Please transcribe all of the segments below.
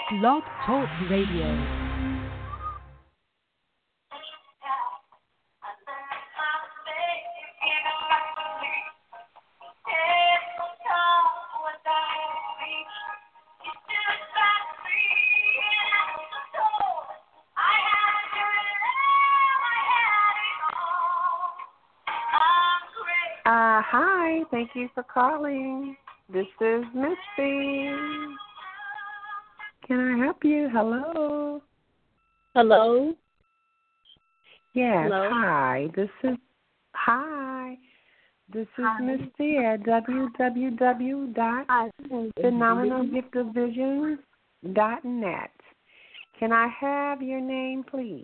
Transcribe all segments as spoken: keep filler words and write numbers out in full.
Blog Talk Radio. Uh, hi, thank you for calling. This is Misty. Can I help you? Hello. Hello. Yes. Hello. Hi. This is hi. This is Hi. Misty at w w w dot phenomenal gift of visions dot net. Can I have your name, please?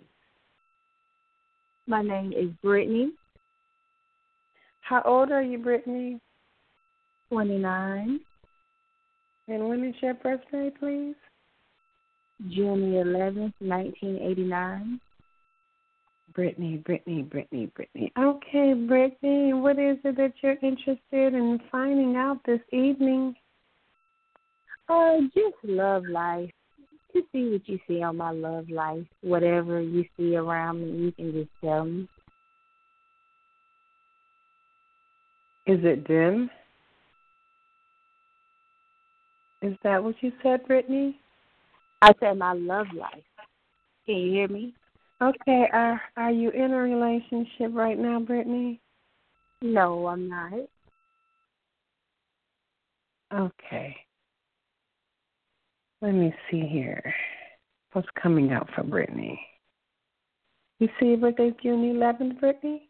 My name is Brittany. How old are you, Brittany? twenty-nine. And when is your birthday, please? June the eleventh, nineteen eighty-nine. Brittany, Brittany, Brittany, Brittany. Okay, Brittany, what is it that you're interested in finding out this evening? Uh, just love life. Just see what you see on my love life. Whatever you see around me, you can just tell me. Is it dim? Is that what you said, Brittany? I said my love life. Can you hear me? Okay, are, are you in a relationship right now, Brittany? No, I'm not. Okay. Let me see here. What's coming out for Brittany? You see your birthday's June eleventh, Brittany?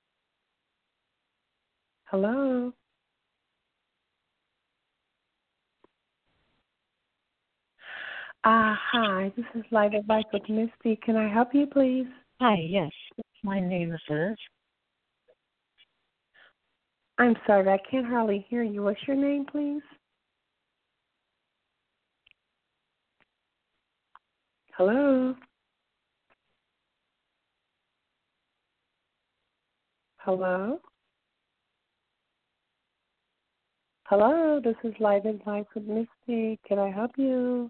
Hello? Uh, hi, this is Light Advice with Misty. Can I help you, please? Hi, yes. My name is Liz. I'm sorry, I can't hardly hear you. What's your name, please? Hello? Hello? Hello, this is Light Advice with Misty. Can I help you?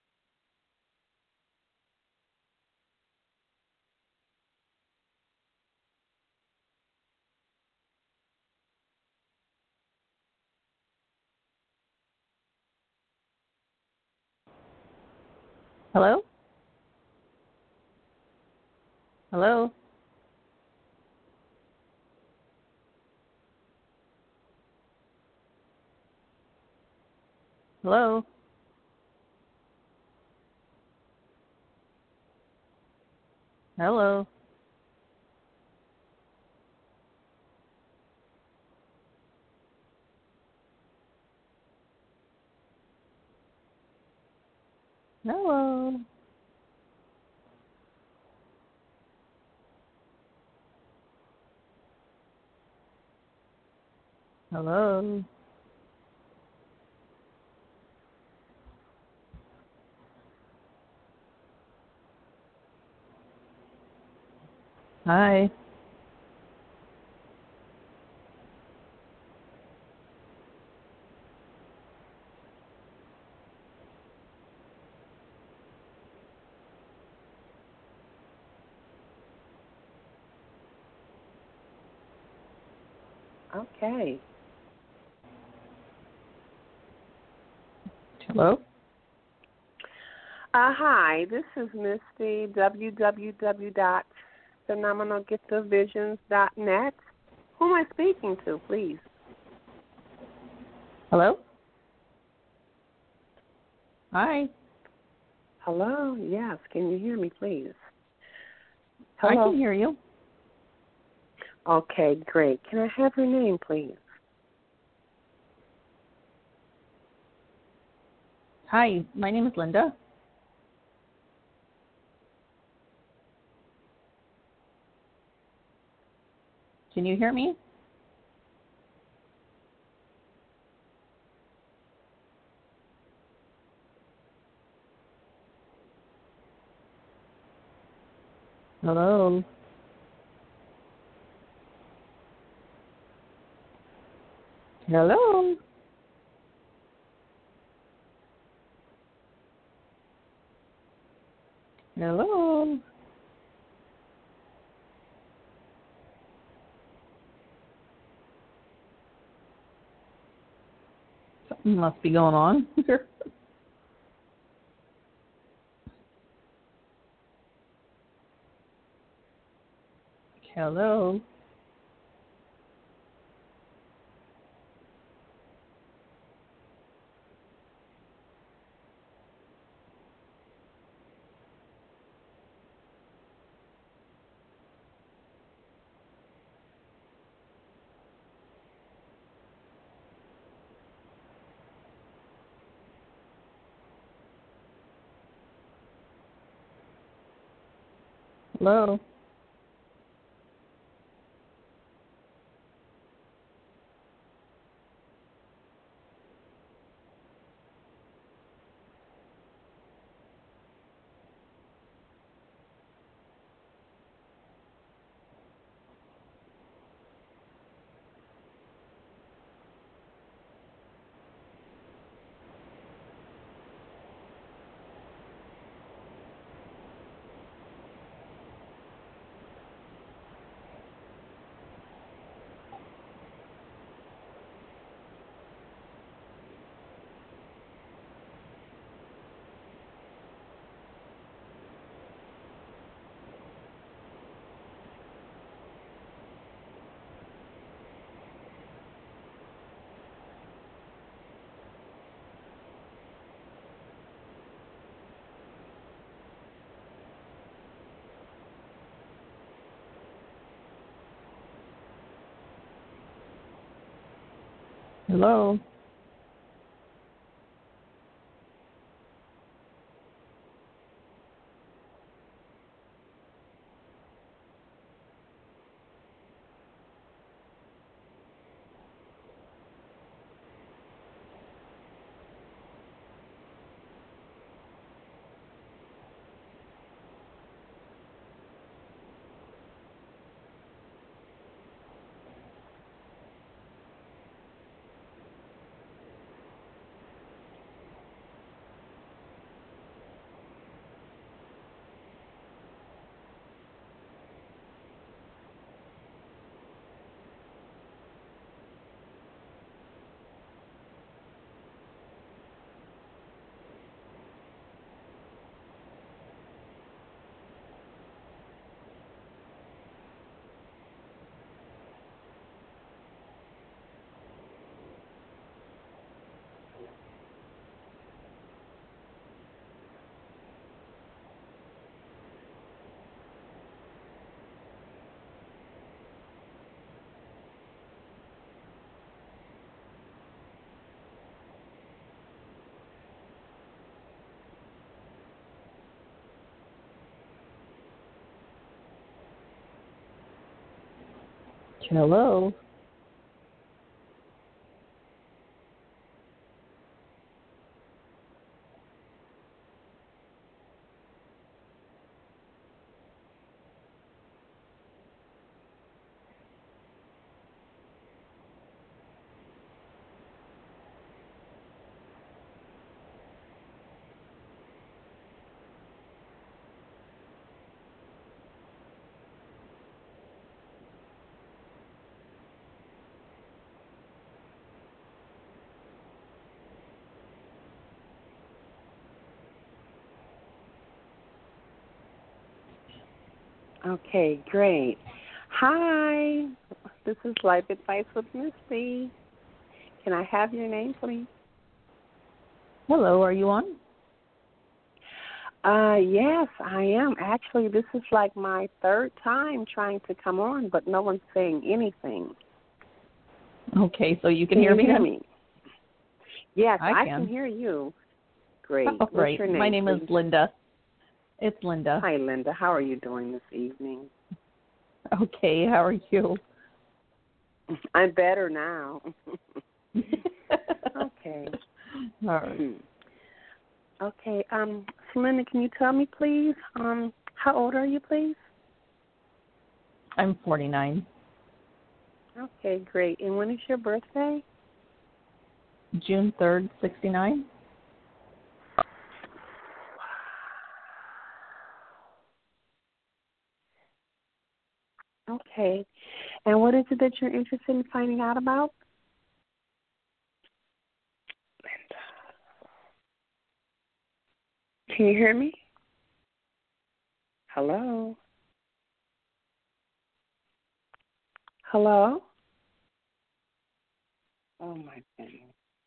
Hello? Hello? Hello? Hello? Hello? Hello? Hi. Okay. Hello? Uh, hi, this is Misty, w w w dot phenomenal gift of visions dot net. Who am I speaking to, please? Hello? Hi. Hello? Yes, can you hear me, please? I Hello? can hear you. Okay, great. Can I have your name, please? Hi, my name is Linda. Can you hear me? Hello? Hello? Hello. Something must be going on here. Hello. Hello. Hello. Hello. Okay, great. Hi, this is Life Advice with Misty. Can I have your name, please? Hello, are you on? Uh, yes, I am. Actually, this is like my third time trying to come on, but no one's saying anything. Okay, so you can, Can hear you me hear then? me? Yes, I I can. can hear you. Great. Oh, What's right. your name, My name please? is Linda. It's Linda. Hi, Linda. How are you doing this evening? Okay, how are you? I'm better now. Okay. All right. Hmm. Okay. Um, so Linda, can you tell me, please, um, how old are you, please? I'm forty-nine. Okay, great. And when is your birthday? June third, sixty-nine. Okay. And what is it that you're interested in finding out about? Linda. Can you hear me? Hello? Hello? Oh, my goodness.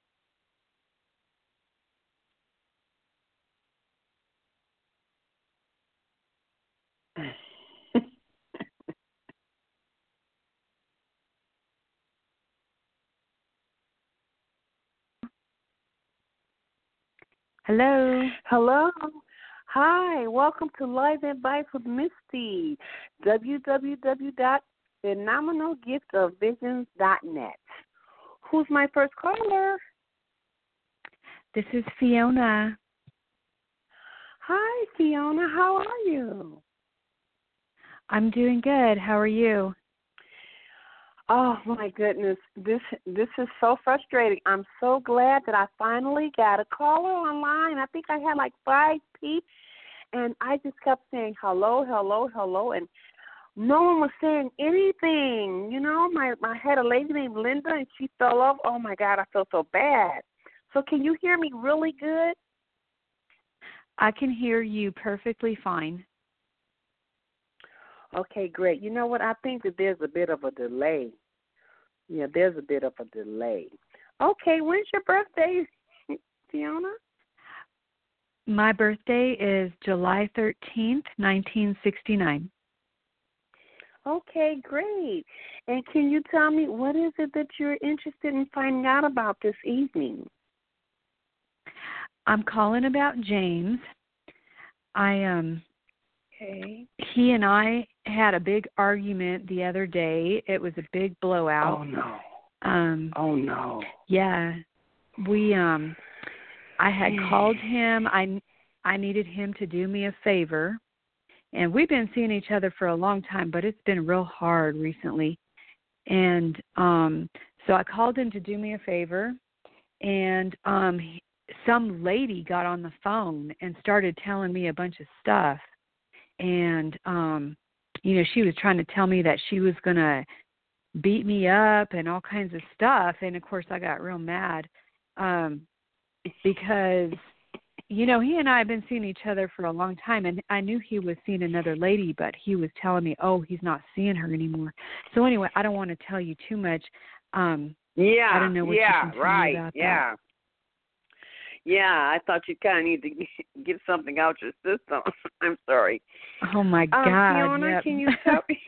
Hello. Hello. Hi. Welcome to Live Advice with Misty. w w w dot phenomenal gift of visions dot net. Who's my first caller? This is Fiona. Hi, Fiona. How are you? I'm doing good. How are you? Oh my goodness, this this is so frustrating. I'm so glad that I finally got a caller online. I think I had like five peeps, and I just kept saying hello, hello, hello, and no one was saying anything. You know, my I had a lady named Linda, and she fell off. Oh my God, I felt so bad. So can you hear me really good? I can hear you perfectly fine. Okay, great. You know what? I think that there's a bit of a delay. Yeah, there's a bit of a delay. Okay, when's your birthday, Fiona? My birthday is July thirteenth, nineteen sixty-nine. Okay, great. And can you tell me what is it that you're interested in finding out about this evening? I'm calling about James. I um Okay. He and I had a big argument the other day. It was a big blowout. Oh no. Um Oh no. Yeah. We um I had called him. I I needed him to do me a favor. And we've been seeing each other for a long time, but it's been real hard recently. And um so I called him to do me a favor, and um he, some lady got on the phone and started telling me a bunch of stuff. And, um, you know, she was trying to tell me that she was going to beat me up and all kinds of stuff. And, of course, I got real mad um, because, you know, he and I have been seeing each other for a long time. And I knew he was seeing another lady, but he was telling me, oh, he's not seeing her anymore. So, anyway, I don't want to tell you too much. Um, yeah, I don't know what yeah, you can tell right, me about yeah. that. Yeah, I thought you kind of need to get something out your system. I'm sorry. Oh, my um, God. Fiona, Yep. can you tell me?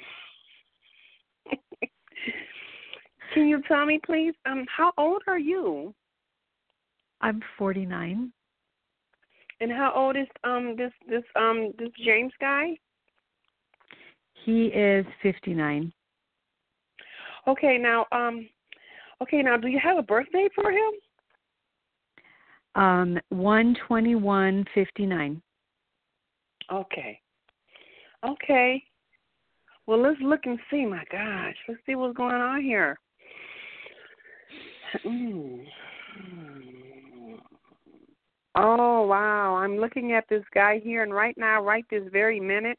Can you tell me, please? Um, how old are you? I'm forty-nine. And how old is um this this um this James guy? He is fifty-nine. Okay, now um, okay, now do you have a birthday for him? Um, one twenty-one fifty-nine. Okay. Okay. Well, let's look and see. My gosh, let's see what's going on here. Mm. Oh, wow. I'm looking at this guy here, and right now, right this very minute,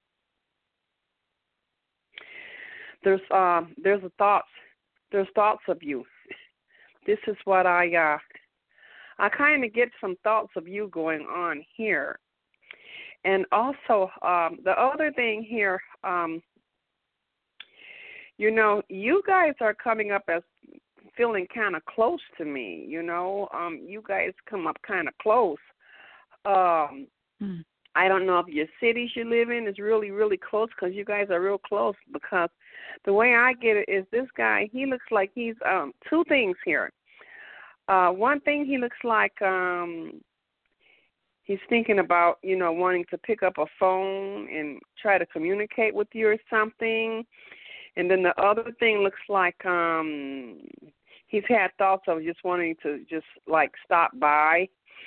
there's uh, there's a thoughts, there's thoughts of you. This is what I uh, I kind of get some thoughts of you going on here, and also um, the other thing here, um, you know, you guys are coming up as feeling kind of close to me. You know, um, you guys come up kind of close. Um, mm. I don't know if your cities you live in is really, really close, because you guys are real close. Because the way I get it is this guy, he looks like he's um, two things here. Uh, one thing, he looks like um, he's thinking about, you know, wanting to pick up a phone and try to communicate with you or something. And then the other thing looks like um, he's had thoughts of just wanting to just, like, stop by.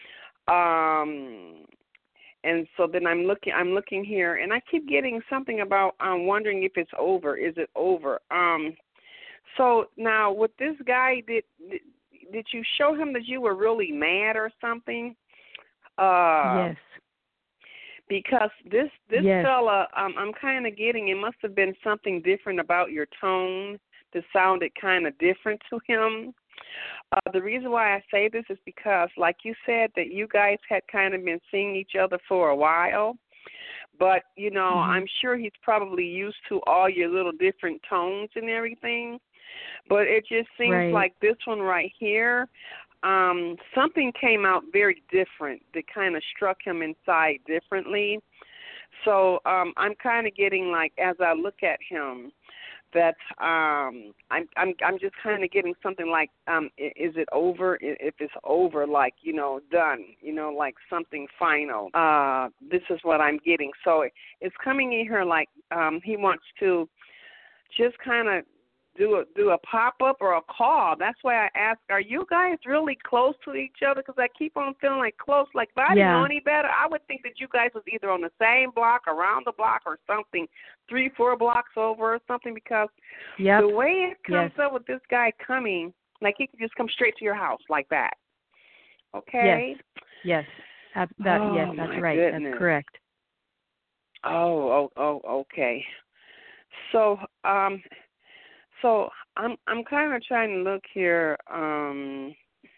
Um, and so then I'm looking I'm looking here, and I keep getting something about I'm wondering if it's over. Is it over? Um, so now with this guy, did, did did you show him that you were really mad or something? Uh, yes. because this this Yes. fella, um, I'm kind of getting, it must have been something different about your tone that sounded kind of different to him. Uh, the reason why I say this is because, like you said, that you guys had kind of been seeing each other for a while. But, you know, Mm-hmm. I'm sure he's probably used to all your little different tones and everything. But it just seems Right. like this one right here, um, something came out very different that kind of struck him inside differently. So um, I'm kind of getting like, as I look at him, that um, I'm I'm I'm just kind of getting something like, um, is it over? If it's over, like, you know, done, you know, like something final. Uh, this is what I'm getting. So it's coming in here like um, he wants to just kind of do a do a pop up or a call. That's why I ask, are you guys really close to each other? Because I keep on feeling like close. Like if I didn't Yeah. know any better, I would think that you guys was either on the same block, around the block, or something, three, four blocks over or something. Because Yep. the way it comes Yes. up with this guy coming, like he could just come straight to your house like that. Okay. Yes. Yes. That, that Oh, yes, that's my right. goodness. That's correct. Oh, oh, oh, okay. So, um, so I'm I'm kind of trying to look here. Um,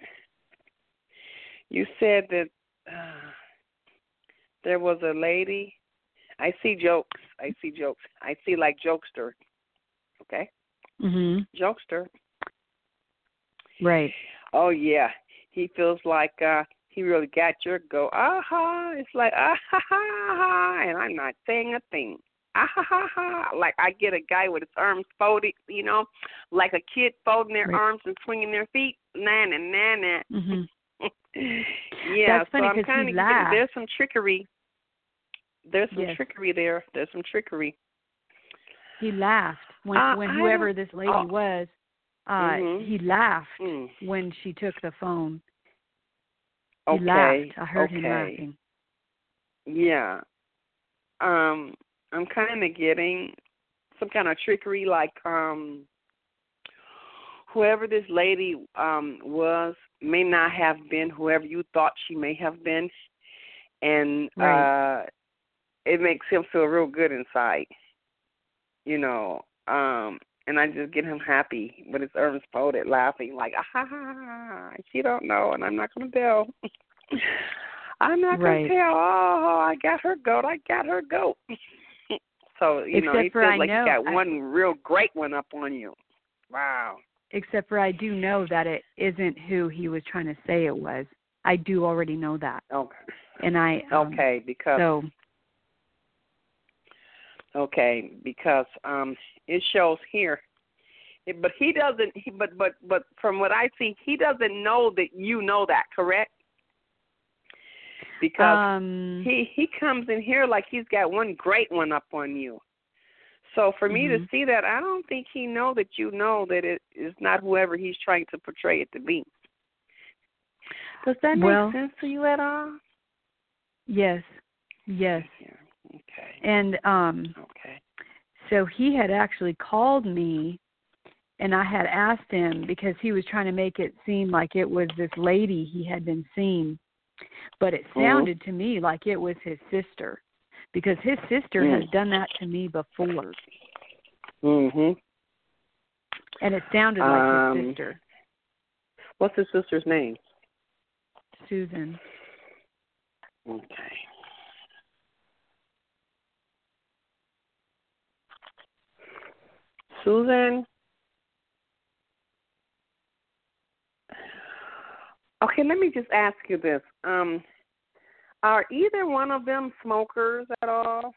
you said that uh, there was a lady. I see jokes. I see jokes. I see like jokester. Okay, Mhm. jokester. Right. Oh yeah, he feels like uh, he really got your go. Aha! It's like ah ha ha ha, and I'm not saying a thing. Ah ha ha ha! Like I get a guy with his arms folded, you know, like a kid folding their Right. arms and swinging their feet. Nah nah nah nah. Mhm. Yeah, That's funny so I'm 'cause he kind of laughed. there's some trickery. There's some Yes. trickery there. There's some trickery. He laughed when Uh, when I whoever don't- this lady oh. was, uh, Mhm. he laughed Mm. when she took the phone. He Okay. laughed. I heard okay. him laughing. Yeah. Um, I'm kind of getting some kind of trickery, like um, whoever this lady um was may not have been whoever you thought she may have been, and Right. uh, it makes him feel real good inside, you know. Um, and I just get him happy with his arms folded, laughing like, ah ha ha ha. She don't know, and I'm not gonna tell. I'm not Right. gonna tell. Oh, I got her goat. I got her goat. So you know, Except he for feels I like know- he got I- one real great one up on you. Wow. Except for I do know that it isn't who he was trying to say it was. I do already know that. Okay. And I um, Okay, because so okay, because um, it shows here, it, but he doesn't. He, but but but from what I see, he doesn't know that you know that, correct? Because um he he comes in here like he's got one great one up on you. So for me to Mhm. see that, I don't think he know that you know that it is not whoever he's trying to portray it to be. Does that make Well- sense to you at all? yes. Yes. Yeah. Okay. And um Okay. so he had actually called me and I had asked him because he was trying to make it seem like it was this lady he had been seeing. But it sounded to me like it was his sister because his sister Mm. has done that to me before. Mhm. And it sounded like Um, his sister, What's his sister's name? Susan. Okay. Susan. Okay, let me just ask you this. Um, are either one of them smokers at all?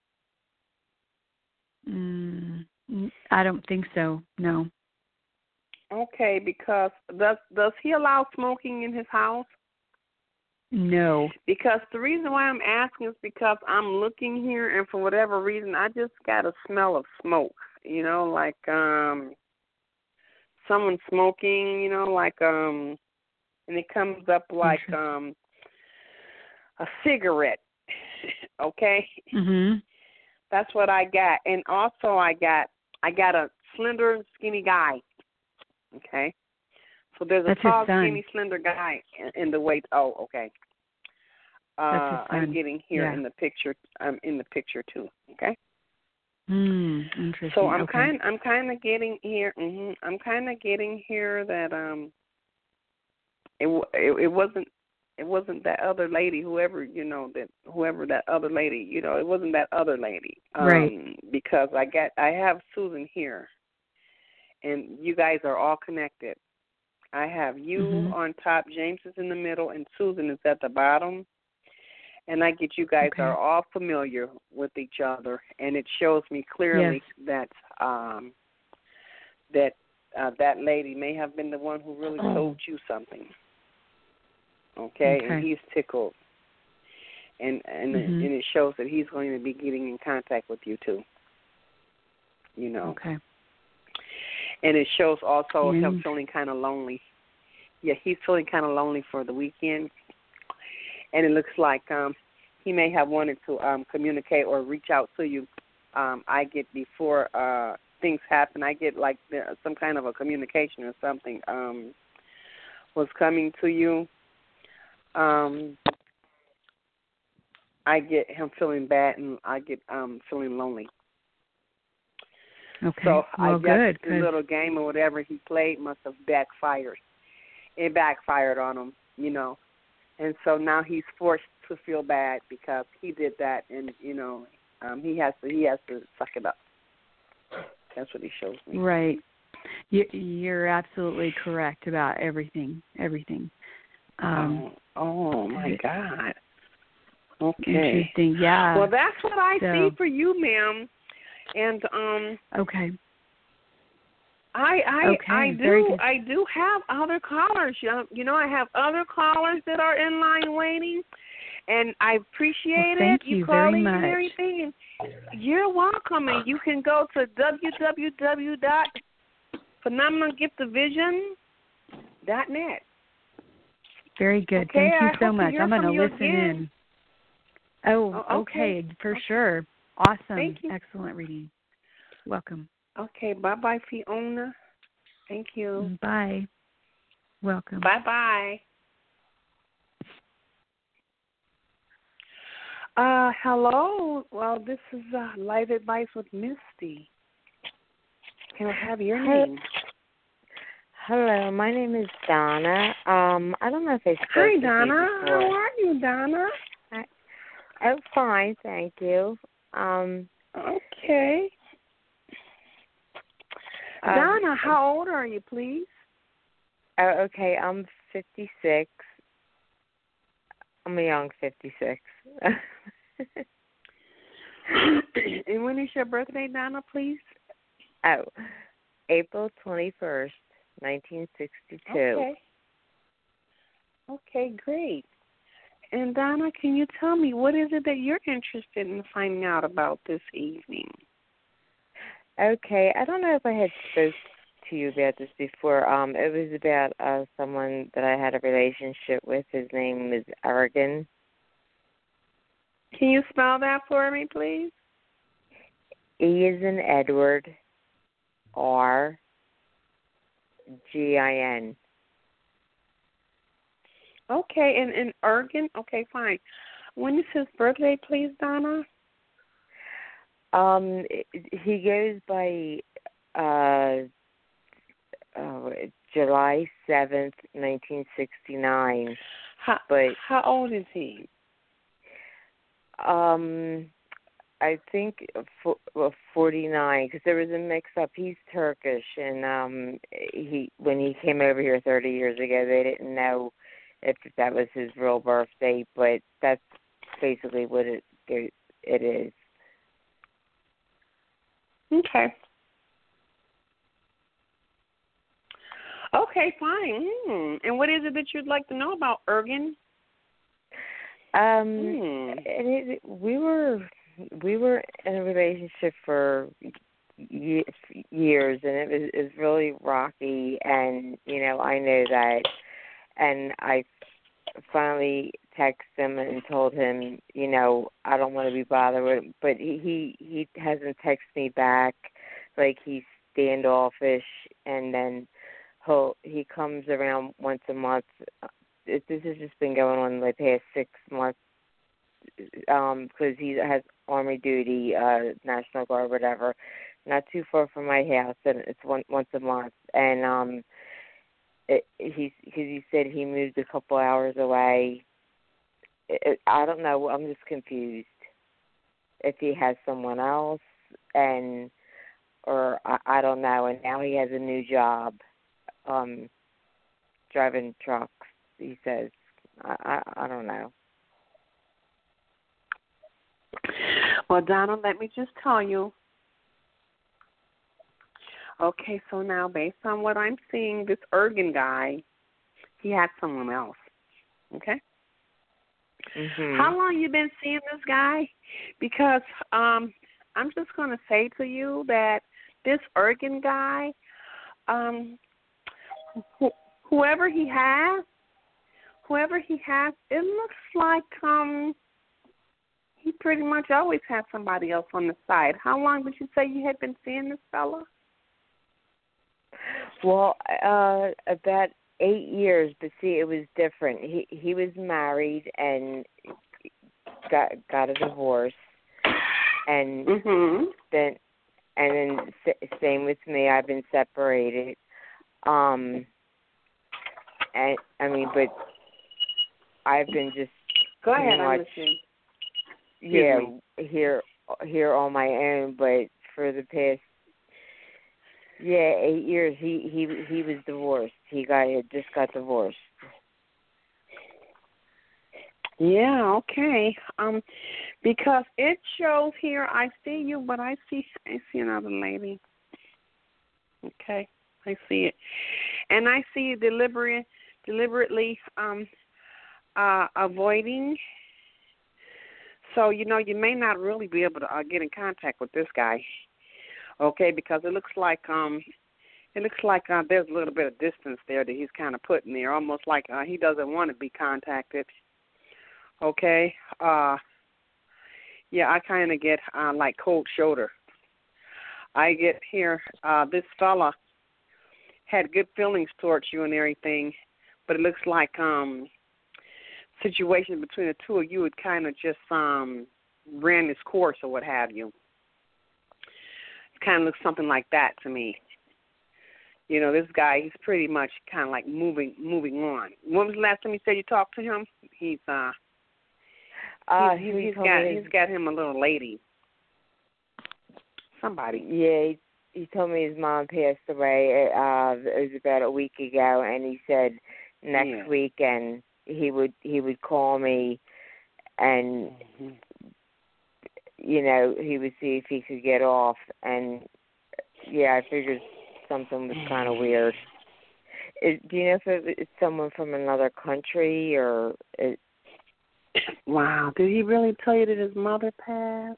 Mm, I don't think so. No. Okay, because does does he allow smoking in his house? No. Because the reason why I'm asking is because I'm looking here, and for whatever reason, I just got a smell of smoke. You know, like um, someone smoking. You know, like um, and it comes up like um, a cigarette. Okay, Mhm. that's what I got, and also I got I got a slender, skinny guy. Okay, so there's a That's his tall, son. skinny, slender guy in, in the weight. Oh, okay. uh, his I'm son. getting here Yeah. in the picture. I'm in the picture too. Okay. Hmm. Interesting. So I'm okay. kind. I'm kind of getting here. hmm I'm kind of getting here that um. It, w- it it wasn't. It wasn't that other lady, whoever you know that whoever that other lady, you know, it wasn't that other lady. Um, Right. Because I got I have Susan here, and you guys are all connected. I have you Mhm. on top, James is in the middle, and Susan is at the bottom. And I get you guys Okay. are all familiar with each other, and it shows me clearly Yes. that um, that uh, that lady may have been the one who really told you something. Okay, Okay. and he's tickled, and and Mhm. and it shows that he's going to be getting in contact with you too. You know, Okay. and it shows also him Mm. feeling kind of lonely. Yeah, he's feeling kind of lonely for the weekend, and it looks like um, he may have wanted to um, communicate or reach out to you. Um, I get before uh, things happen, I get like the, some kind of a communication or something um, was coming to you. Um, I get him feeling bad, and I get um, feeling lonely. Okay. So well, I guess good. the 'cause- little game or whatever he played must have backfired. It backfired on him, you know. And so now he's forced to feel bad because he did that, and you know, um, he has to he has to suck it up. That's what he shows me. Right. You, you're absolutely correct about everything. Everything. Um, oh, oh my God. Okay. Interesting. Yeah. Well, that's what I so, see for you, ma'am. And um, Okay. I I Okay, I very do good. I do have other callers. You know, you know, I have other callers that are in line waiting, and I appreciate Well, thank it. you very calling much. and everything. And you're welcome. And you can go to w w w dot phenomenal gift division dot net. Very good. Okay, Thank you I so hope to much. hear I'm going to from you listen again. in. Oh, Oh, okay. okay. For Okay. sure. Awesome. Thank you. Excellent reading. Welcome. Okay, bye bye, Fiona. Thank you. Bye. Welcome. Bye bye. Uh, hello. Well, this is uh, Life Advice with Misty. Can I have your Hi. name? Hello, my name is Donna. Um, I don't know if I spoke Hi, with Donna. you before. How are you, Donna? I'm fine, thank you. Um, Okay. um, Donna, how old are you, please? oh, okay, I'm fifty-six. I'm a young fifty-six. And when is your birthday, Donna, please? Oh, April twenty-first, nineteen sixty-two. Okay. Okay, great. And Donna, can you tell me what is it that you're interested in finding out about this evening? Okay, I don't know if I had spoke to you about this before. Um, it was about uh, someone that I had a relationship with. His name was Aragon. Can you spell that for me, please? E is in Edward, R, G I N. Okay, and, and Ergen? Okay, fine. When is his birthday, please, Donna? Um, he goes by uh, oh, July seventh, nineteen sixty-nine. How, But how old is he? um, I think for, well, forty-nine, because there was a mix-up. He's Turkish, and um, he when he came over here thirty years ago, they didn't know if that was his real birthday, but that's basically what it it is. Okay. Okay, fine. Hmm. And what is it that you'd like to know about Ergen? Um, Hmm. and it, we were we were in a relationship for ye- years, and it was, it was really rocky. And you know, I know that, and I finally texted him and told him, you know, I don't want to be bothered with him, but he he, he hasn't texted me back. Like, he's standoffish, and then he'll he comes around once a month. It, this has just been going on the past six months um, because he has Army duty, uh, National Guard, whatever, not too far from my house, and it's one, once a month. And um, it, he, because he said he moved a couple hours away. It, it, I don't know. I'm just confused if he has someone else, and or I, I don't know. And now he has a new job, um, driving trucks. He says, I, I, I don't know. Well, Donna, let me just tell you. Okay, so now based on what I'm seeing, this Ergen guy, he had someone else. Okay. Mm-hmm. How long you been seeing this guy? Because um, I'm just going to say to you that this Ergen guy, um, wh- whoever he has, whoever he has, it looks like um, he pretty much always has somebody else on the side. How long did you say you had been seeing this fella? Well, uh, about eight years, but see, it was different. He he was married and got got a divorce, and Mm-hmm. then and then s- same with me. I've been separated. Um, and I mean, but I've been just Go pretty ahead, I'm much, listening. yeah, Excuse here here on my own. But for the past yeah eight years, he he he was divorced. He got had just got divorced. Yeah, okay. Um, because it shows here, I see you, but I see I see another lady. Okay, I see it, and I see you deliberate, deliberately um, uh, avoiding. So you know you may not really be able to uh, get in contact with this guy. Okay, because it looks like um, it looks like uh, there's a little bit of distance there that he's kind of putting there, almost like uh, he doesn't want to be contacted. Okay, uh, yeah, I kind of get uh, like cold shoulder. I get here, uh, this fella had good feelings towards you and everything, but it looks like um, situation between the two of you had kind of just um, ran its course or what have you. It kind of looks something like that to me. You know, this guy, he's pretty much kind of like moving moving on. When was the last time you said you talked to him? He's uh. Uh, he's, he he's told got me he's got him a little lady. Somebody. Yeah, he, he told me his mom passed away. Uh, it was about a week ago, and he said next Yeah. weekend he would he would call me, and Mm-hmm. you know he would see if he could get off. And yeah, I figured something was kind of weird. Is, do you know if it, it's someone from another country or? It, Wow, did he really tell you that his mother passed?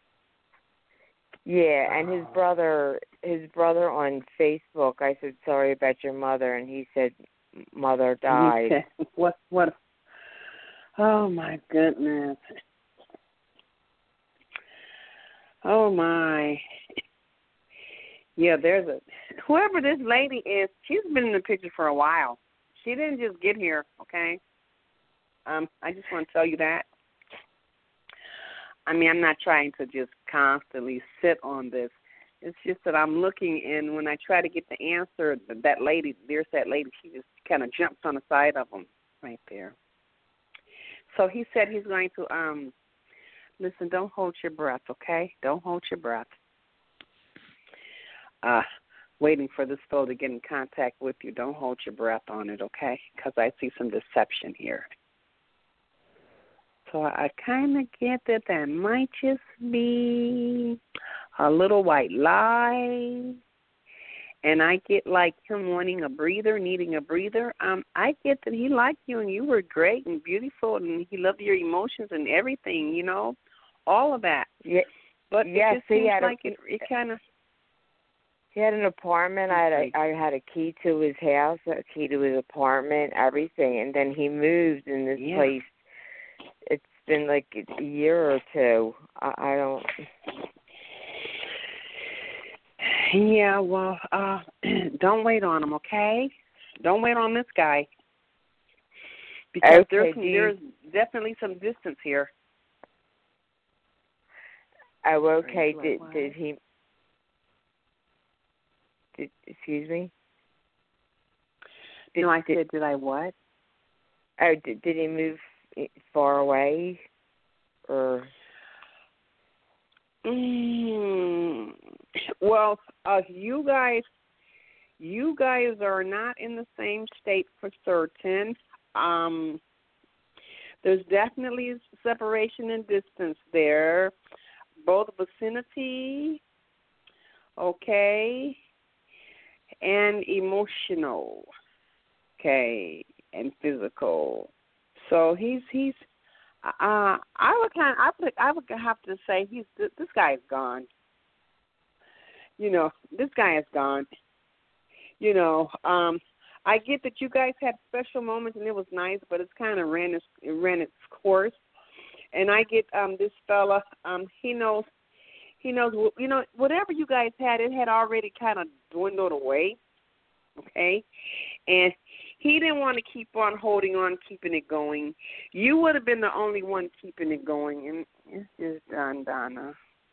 Yeah, and his brother, his brother on Facebook, I said, sorry about your mother, and he said, mother died. Okay. What, what? Oh, my goodness. Oh, my. Yeah, there's a, whoever this lady is, she's been in the picture for a while. She didn't just get here, okay? Um, I just want to tell you that. I mean, I'm not trying to just constantly sit on this. It's just that I'm looking, and when I try to get the answer, that lady, there's that lady, she just kind of jumps on the side of him right there. So he said he's going to, um, listen, don't hold your breath, okay? Don't hold your breath. Uh, waiting for this fellow to get in contact with you. Don't hold your breath on it, okay? Because I see some deception here. So I kind of get that that might just be a little white lie. And I get like him wanting a breather, needing a breather. Um, I get that he liked you and you were great and beautiful and he loved your emotions and everything, you know, all of that. Yeah, but yes, it just seems had like a, it, it kind of. He had an apartment. I had a, I had a key to his house, a key to his apartment, everything. And then he moved in this Yeah. place. It's been like a year or two. I, I don't. Yeah, well, uh, don't wait on him, okay? Don't wait on this guy. Because Okay, there's, do you- there's definitely some distance here. Oh, okay. Like Did what? did he? Did excuse me? Did, no, I did, said, did I what? Oh, did did he move far away, or? Mm, well, uh, you guys, you guys are not in the same state for certain. Um, there's definitely separation and distance there, both vicinity, okay, and emotional, okay, and physical. So he's he's. Uh, I would kind. Of, I would. I would have to say he's. This guy is gone. You know, this guy is gone. You know, um, I get that you guys had special moments and it was nice, but it's kind of ran its it ran its course. And I get um this fella. Um, he knows. He knows. You know, whatever you guys had, it had already kind of dwindled away. Okay, and he didn't want to keep on holding on, keeping it going. You would have been the only one keeping it going, and it's just done, Donna.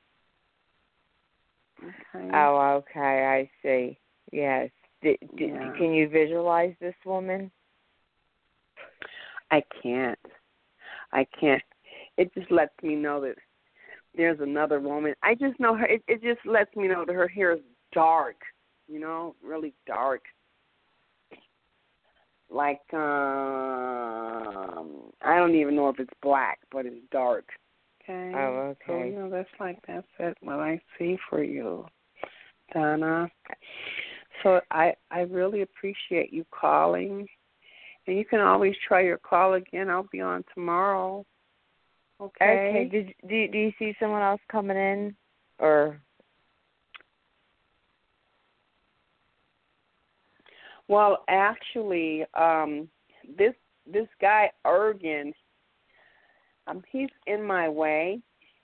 Okay. Oh, okay. I see. Yes. Did, did, Yeah. Can you visualize this woman? I can't. I can't. It just lets me know that there's another woman. I just know her. It, it just lets me know that her hair is dark. You know, really dark. Like, um, I don't even know if it's black, but it's dark. Okay. Oh, So, okay. you know, that's like, that's it, what I see for you, Donna. So I, I really appreciate you calling. And you can always try your call again. I'll be on tomorrow. Okay. Okay. Did do you, do you see someone else coming in, or? Well, actually, um, this this guy Ergen, um, he's in my way.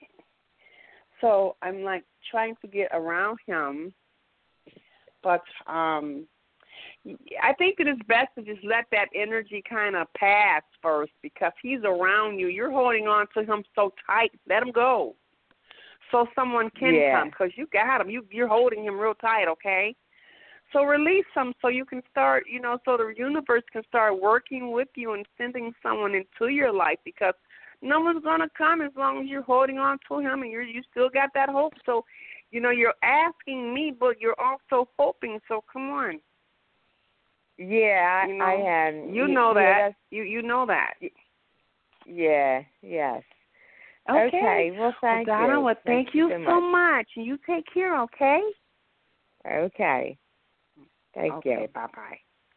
So I'm like trying to get around him, but um, I think it is best to just let that energy kind of pass first, because he's around you. You're holding on to him so tight. Let him go, so someone can Yeah. come, because you got him. You you're holding him real tight. Okay. So release him so you can start, you know, so the universe can start working with you and sending someone into your life, because no one's going to come as long as you're holding on to him and you're, you still got that hope. So, you know, you're asking me, but you're also hoping. So come on. Yeah, You know, I am. You know yeah, that. that's- You you know that. Yeah, yes. Okay. Okay, well, thank well, Donna, you. well, thank, thank you so so much. much. You take care, okay? Okay. Thank okay, you. bye-bye.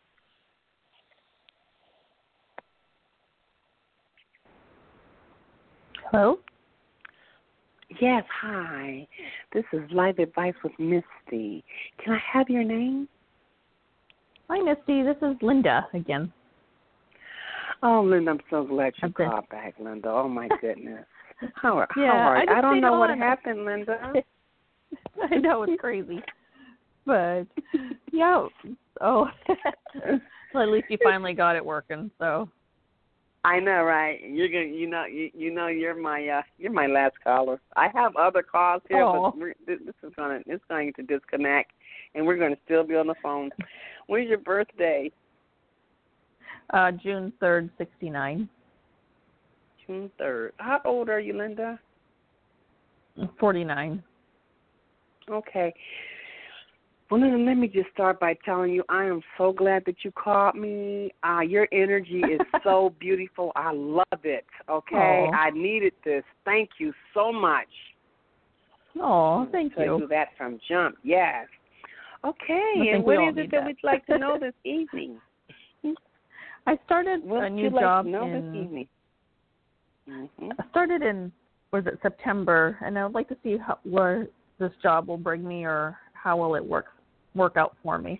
Hello? Yes, hi. This is Live Advice with Misty. Can I have your name? Hi, Misty. This is Linda again. Oh, Linda, I'm so glad you Okay. called back, Linda. Oh, my goodness. How, are- Yeah, how are I you? just I don't stayed know what on. happened, Linda. I know, it's crazy. But, yeah. Oh, well, at least you finally got it working, so. I know, right? You're gonna, you know, you, you know, you're my, uh, you're my last caller. I have other calls here, Oh. but we're, this, this is gonna, it's going to disconnect, and we're going to still be on the phone. When's your birthday? Uh, June third, sixty-nine. June third. How old are you, Linda? forty-nine. Okay. Well, Linda, let me just start by telling you I am so glad that you called me. Uh, your energy is so beautiful. I love it, okay? Aw. I needed this. Thank you so much. Oh, thank Tell you. you that from jump, yes. Okay, I and think we what all is need it that, that. we'd like to know this evening? I started What a would new you like job to know in. this evening? Mm-hmm. I started in was it September, and I would like to see how, where this job will bring me, or how will it work work out for me.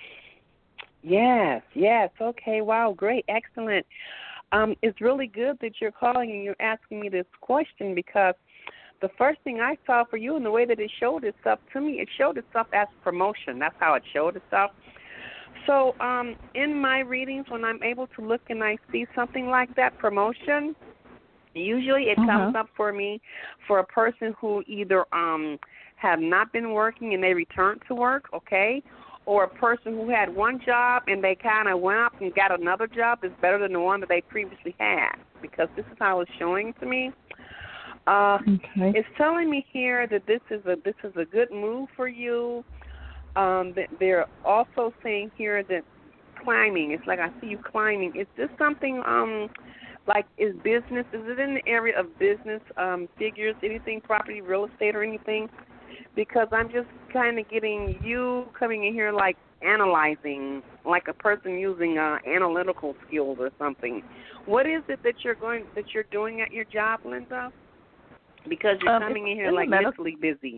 Yes, yes. Okay, wow, great, excellent. Um, it's really good that you're calling and you're asking me this question, because the first thing I saw for you and the way that it showed itself to me, it showed itself as promotion. That's how it showed itself. So um, in my readings, when I'm able to look and I see something like that, promotion, Usually it Uh-huh. comes up for me for a person who either um have not been working and they return to work, okay, or a person who had one job and they kind of went up and got another job that's better than the one that they previously had, because this is how it's showing to me. Uh, Okay. It's telling me here that this is a this is a good move for you. Um, that they're also saying here that climbing. It's like I see you climbing. Is this something um like is business? Is it in the area of business um, figures? Anything property, real estate, or anything? Because I'm just kind of getting you coming in here like analyzing, like a person using uh, analytical skills or something. What is it that you're going that you're doing at your job, Linda? Because you're Um, coming it's in here in the like medical- mentally busy.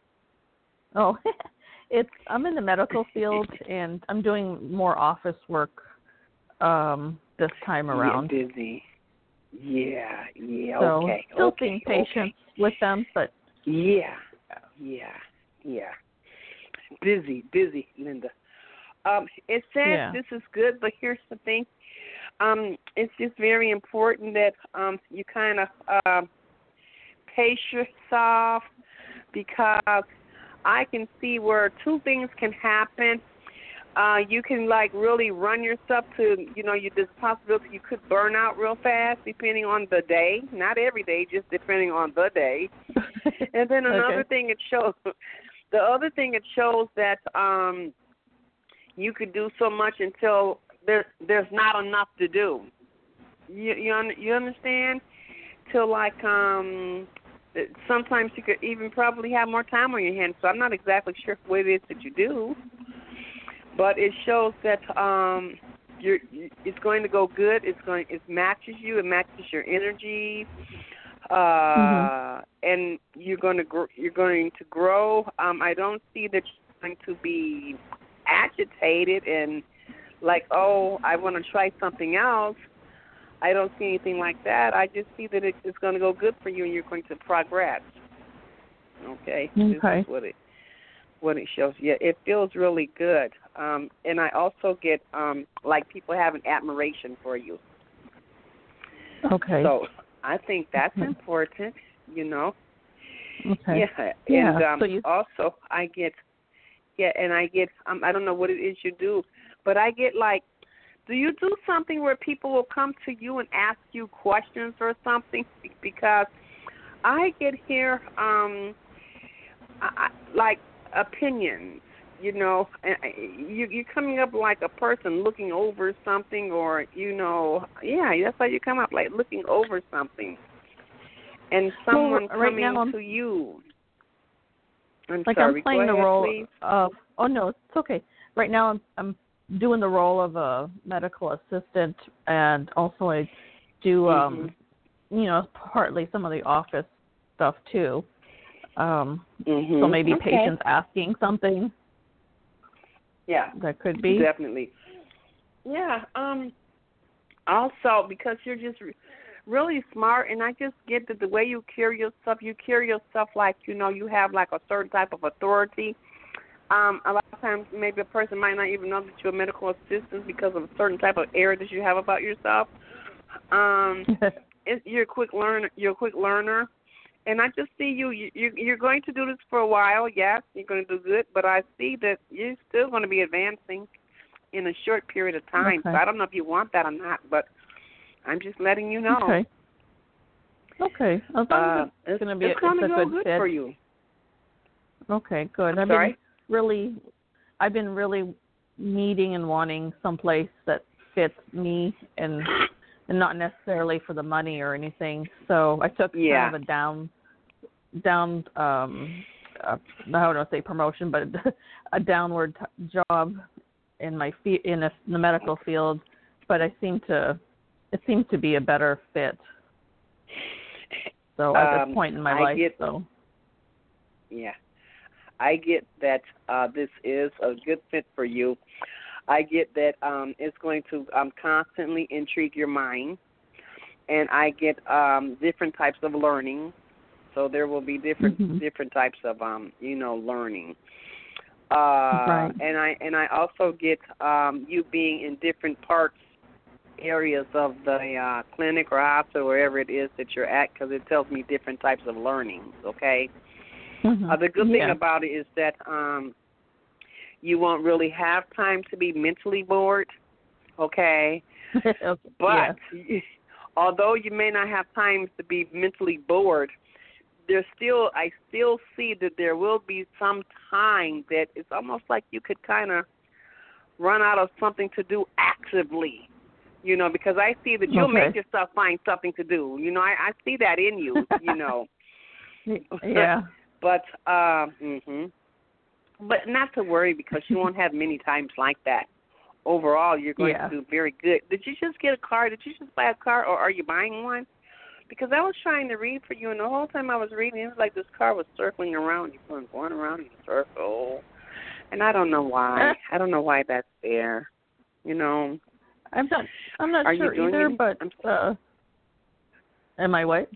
Oh, it's I'm in the medical field and I'm doing more office work um, this time around. Yeah, busy. Yeah, yeah, So okay. still okay, seeing patients okay. with them, but Yeah, yeah, yeah. Busy, busy, Linda. Um, it says Yeah. this is good, but here's the thing. Um, it's just very important that um, you kind of uh, pace yourself, because I can see where two things can happen. Uh, you can like really run yourself to, you know, you, there's a possibility you could burn out real fast depending on the day. Not every day, just depending on the day. And then another Okay. thing it shows, the other thing it shows that um, you could do so much until there, there's not enough to do. You you, un, you understand? Till like um, sometimes you could even probably have more time on your hands. So I'm not exactly sure what it is that you do. But it shows that um, you're, it's going to go good. It's going, it matches you. It matches your energy, uh, mm-hmm. and you're going to gr- you're going to grow. Um, I don't see that you're going to be agitated and like, oh, I want to try something else. I don't see anything like that. I just see that it, it's going to go good for you, and you're going to progress. Okay, okay. This is what it. What it shows, yeah, it feels really good, um, and I also get um, like people having admiration for you. Okay. So I think that's okay. important, you know. Okay. Yeah, yeah. and um, so you... also I get, yeah, and I get, um, I don't know what it is you do, but I get like, do you do something where people will come to you and ask you questions or something? Because I get here, um, I, like. opinions, you know, you, you're coming up like a person looking over something, or, you know, yeah, that's how you come up, like looking over something. And someone well, right coming now to you. I'm like sorry, I'm playing go the ahead, role please. of, oh, no, it's okay. Right now I'm, I'm doing the role of a medical assistant, and also I do, um, mm-hmm. you know, partly some of the office stuff, too. Um, mm-hmm. So maybe okay. patients asking something. Yeah, that could be definitely. Yeah. Um. Also, because you're just re- really smart, and I just get that the way you carry yourself, you carry yourself like, you know, you have like a certain type of authority. Um. A lot of times, maybe a person might not even know that you're a medical assistant because of a certain type of air that you have about yourself. Um. it, you're a quick learner. You're a quick learner. And I just see you, you, you're going to do this for a while, yes, you're going to do good, but I see that you're still going to be advancing in a short period of time. Okay. So I don't know if you want that or not, but I'm just letting you know. Okay. Okay. As long uh, as it's going to be it's a, it's a go good, good fit. for you. Okay, good. I'm I've sorry? been really, I've been really needing and wanting someplace that fits me and and not necessarily for the money or anything. So I took yeah. kind of a down, down, um, uh, how do I say promotion, but a downward t- job in my fe- in, a, in the medical field. But I seem to, it seems to be a better fit. So at um, this point in my I life, get, so yeah, I get that uh, this is a good fit for you. I get that um, it's going to um, constantly intrigue your mind, and I get um, different types of learning. So there will be different mm-hmm. different types of um, you know learning. Uh, right. And I and I also get um, you being in different parts areas of the uh, clinic or hospital, wherever it is that you're at, because it tells me different types of learnings, okay? Mm-hmm. Uh, the good thing yeah. about it is that um, you won't really have time to be mentally bored, okay? okay. But yeah. although you may not have time to be mentally bored, there's still, I still see that there will be some time that it's almost like you could kind of run out of something to do actively, you know, because I see that you'll okay. make yourself find something to do. You know, I, I see that in you, you know. yeah. But, uh, mm-hmm. but not to worry, because you won't have many times like that. Overall, you're going yeah. to do very good. Did you just get a car? Did you just buy a car, or are you buying one? Because I was trying to read for you, and the whole time I was reading, it was like this car was circling around you, going, going around in a circle. And I don't know why. I don't know why that's there. You know. I'm not. I'm not are sure you doing either. any, but uh, am I what?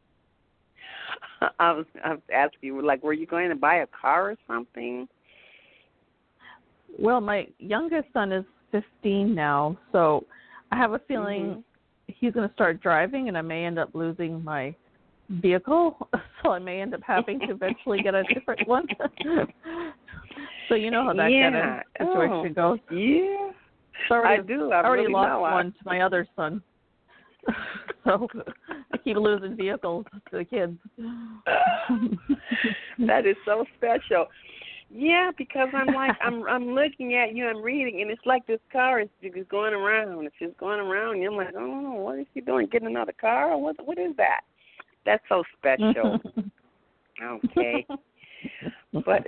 I was. I was asking you, like, were you going to buy a car or something? Well, my youngest son is fifteen now, so I have a feeling mm-hmm. he's going to start driving, and I may end up losing my vehicle. So I may end up having to eventually get a different one. So you know how that yeah. kind of situation oh. goes. Yeah, already, I do. I already really lost know. one to my other son. So I keep losing vehicles to the kids. That is so special. Yeah, because I'm like I'm I'm looking at you, I'm reading, and it's like this car is just going around. It's just going around, and I'm like, oh, what is he doing? Getting another car? What what is that? That's so special. Okay. But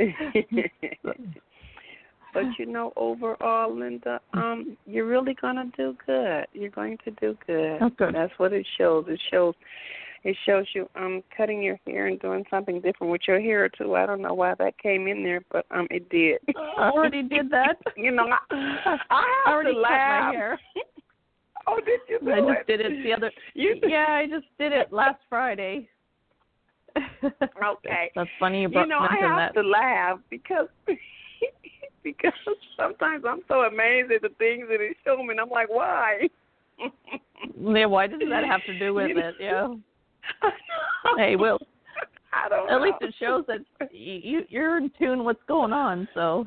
but you know, overall, Linda, um, you're really gonna do good. You're going to do good. That's good. That's what it shows. It shows it shows you um cutting your hair and doing something different with your hair too. I don't know why that came in there, but um it did. I already did that. You know, I, I have already to laugh. cut my hair. Oh, did you do I it? just did it the other. You yeah, I just did it last Friday. Okay. That's funny you brought You know, I have that. to laugh because because sometimes I'm so amazed at the things that it shows me, and I'm like, why? Yeah, why does that have to do with you know? it? Yeah. Hey, Will. I don't know. At least it shows that you you're in tune with what's going on. So.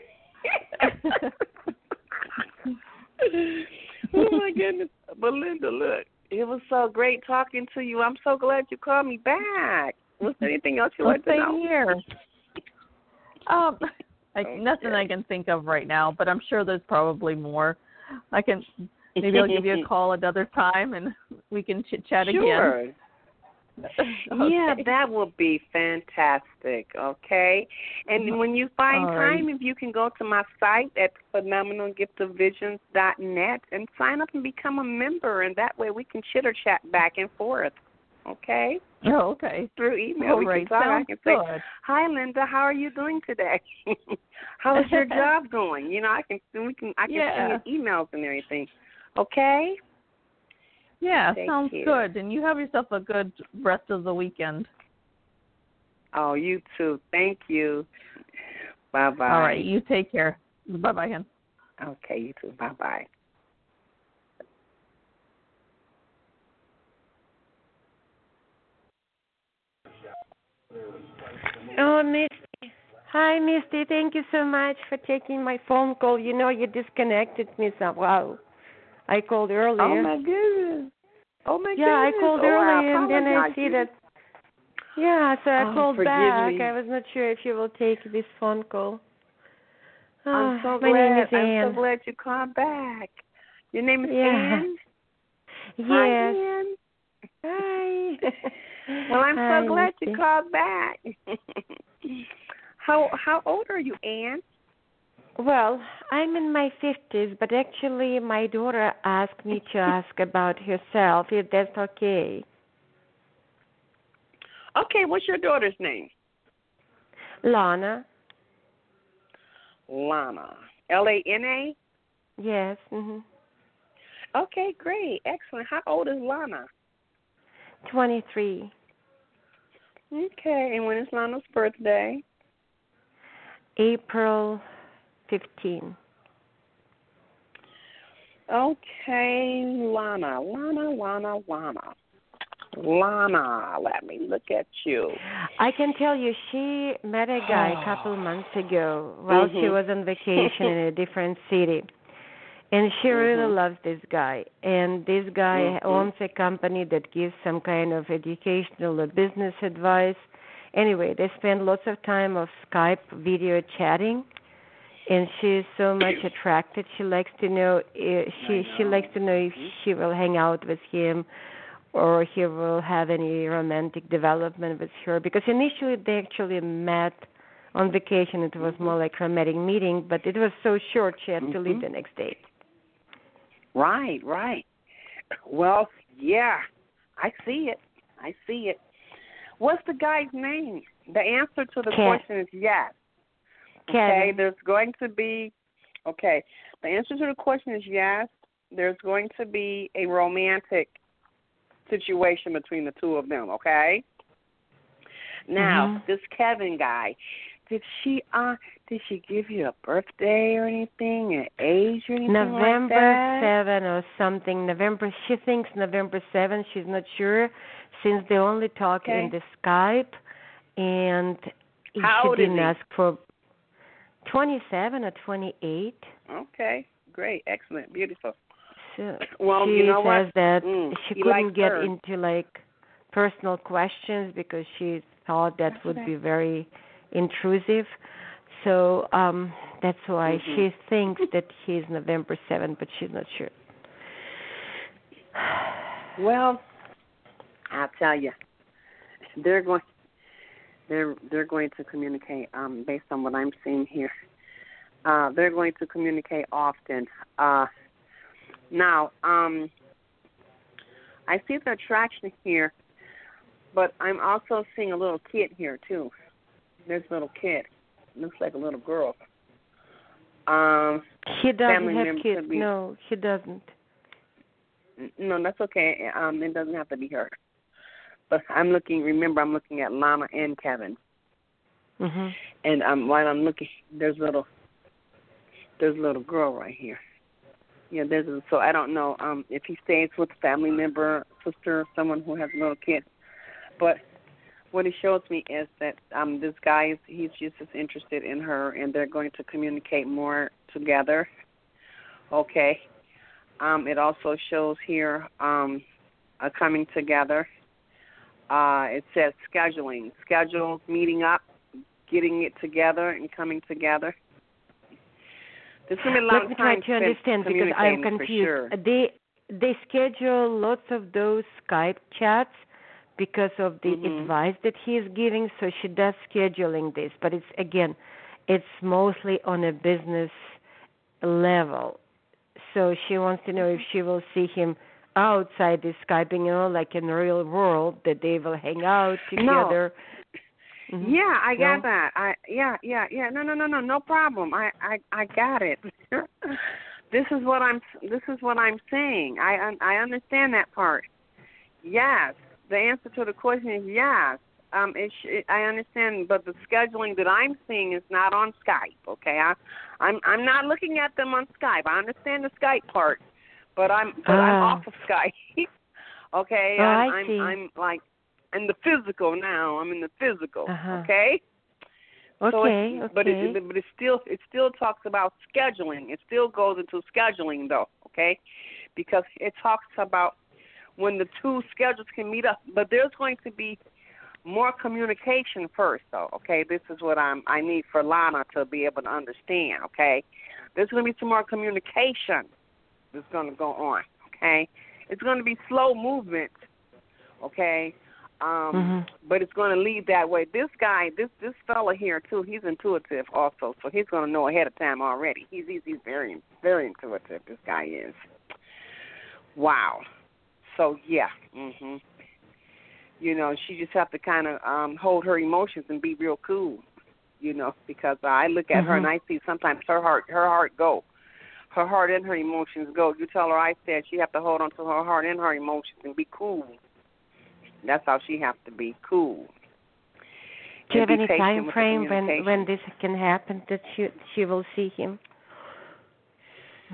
Oh my goodness, Belinda, look, it was so great talking to you. I'm so glad you called me back. Was there anything else you wanted to know? Here. Um, I, Okay. nothing I can think of right now, but I'm sure there's probably more. I can maybe I'll give you a call another time and we can chit chat sure. again. Okay. Yeah, that would be fantastic, okay? And when you find All right. time, if you can go to my site at phenomenal gift of visions dot net and sign up and become a member, and that way we can chitter-chat back and forth, okay? Oh, okay. Through email. All we right. can talk. I Sounds can say, good. hi, Linda, how are you doing today? How is your job going? You know, I can we can I can Yeah. send you emails and everything, okay? Yeah, Take sounds care. good. And you have yourself a good rest of the weekend. Oh, you too. Thank you. Bye-bye. All right. You take care. Bye-bye, Hen. Okay, you too. Bye-bye. Oh, Misty. Hi, Misty. Thank you so much for taking my phone call. You know, you disconnected me somehow. I called earlier. Oh, my goodness. Oh, my yeah, goodness. I called oh, earlier, I and then I see that. Yeah, so I oh, called forgive back. me. I was not sure if you will take this phone call. Oh, I'm so my glad. name is Ann. I'm so glad you called back. Your name is Yeah. Ann? Yes. Hi, Ann. Hi. Well, I'm Hi, so glad Misty. you called back. how how old are you, Ann? Well, I'm in my fifties, but actually my daughter asked me to ask about herself, if that's okay. Okay, what's your daughter's name? Lana. Lana. L A N A? Yes. Mhm. Okay, great. Excellent. How old is Lana? twenty-three. Okay, and when is Lana's birthday? April fifteenth. Okay, Lana, Lana, Lana, Lana. Lana, let me look at you. I can tell you, she met a guy a couple months ago while mm-hmm. she was on vacation in a different city. And she really mm-hmm. loves this guy. And this guy mm-hmm. owns a company that gives some kind of educational or business advice. Anyway, they spend lots of time of Skype video chatting. And she's so much attracted. She likes to know if she know. she likes to know if she will hang out with him or he will have any romantic development with her. Because initially they actually met on vacation. It was mm-hmm. more like a romantic meeting, but it was so short she had mm-hmm. to leave the next day. Right, right. Well, yeah, I see it. I see it. What's the guy's name? The answer to the Ken. question is yes. Kevin. Okay, there's going to be, okay, the answer to the question is yes. There's going to be a romantic situation between the two of them, okay? Now, mm-hmm. this Kevin guy, did she uh did she give you a birthday or anything, an age or anything November like that? seventh or something. November, she thinks November seventh. She's not sure since they only talk Okay. in the Skype, and How she old didn't is he? ask for twenty-seven or twenty-eight. Okay, great, excellent, beautiful. So well, she you know says what? that Mm, she he couldn't likes get her. into like personal questions because she thought that That's would okay. be very intrusive. So um that's why mm-hmm. she thinks that he's November seventh, but she's not sure. Well, I'll tell you, they're going, they're they're going to communicate. Um, based on what I'm seeing here, uh, they're going to communicate often. Uh, now, um, I see the attraction here, but I'm also seeing a little kid here too. There's a little kid. Looks like a little girl. Um, he doesn't family have member kids. could be- No, he doesn't. No, that's okay. Um, it doesn't have to be her. But I'm looking. Remember, I'm looking at Lana and Kevin. Mhm. And um, while I'm looking, there's a little, there's a little girl right here. Yeah, there's. A, so I don't know um, if he stays with a family member, sister, someone who has a little kid. But what it shows me is that um, this guy is he's just as interested in her, and they're going to communicate more together. Okay. Um, it also shows here um, a coming together. Uh, it says scheduling, schedule meeting up, getting it together, and coming together. There's going to be a lot Let of me try time to understand because I'm communicating for confused. sure. They they schedule lots of those Skype chats because of the mm-hmm. advice that he is giving. So she does scheduling this, but it's again, it's mostly on a business level. So she wants to know if she will see him outside this Skyping, you know, like in the real world, that they will hang out together. No. Mm-hmm. Yeah, I got no? that. I yeah, yeah, yeah. No, no, no, no, no problem. I, I, I got it. This is what I'm. This is what I'm saying. I, I understand that part. Yes, the answer to the question is yes. Um, it, it, I understand, but the scheduling that I'm seeing is not on Skype. Okay, I, I'm I'm not looking at them on Skype. I understand the Skype part, but I'm but uh. I'm off of Skype. Okay, oh, I'm, I I'm see. I'm like in the physical now. I'm in the physical. Uh-huh. Okay. Okay. So it's, okay. But it but it still it still talks about scheduling. It still goes into scheduling though. Okay, because it talks about when the two schedules can meet up. But there's going to be more communication first, though, okay? This is what I'm, I need for Lana to be able to understand, okay? There's going to be some more communication that's going to go on, okay? It's going to be slow movement, okay? Um, mm-hmm. But it's going to lead that way. This guy, this this fella here, too, he's intuitive also, so he's going to know ahead of time already. He's, he's, he's very, very intuitive, this guy is. Wow. So, yeah, mm-hmm. You know, she just have to kind of um, hold her emotions and be real cool, you know, because uh, I look at mm-hmm. her and I see sometimes her heart, her heart go. Her heart and her emotions go. You tell her I said she have to hold on to her heart and her emotions and be cool. That's how she has to be, cool. Do you have any time with frame when, when this can happen, that she, she will see him?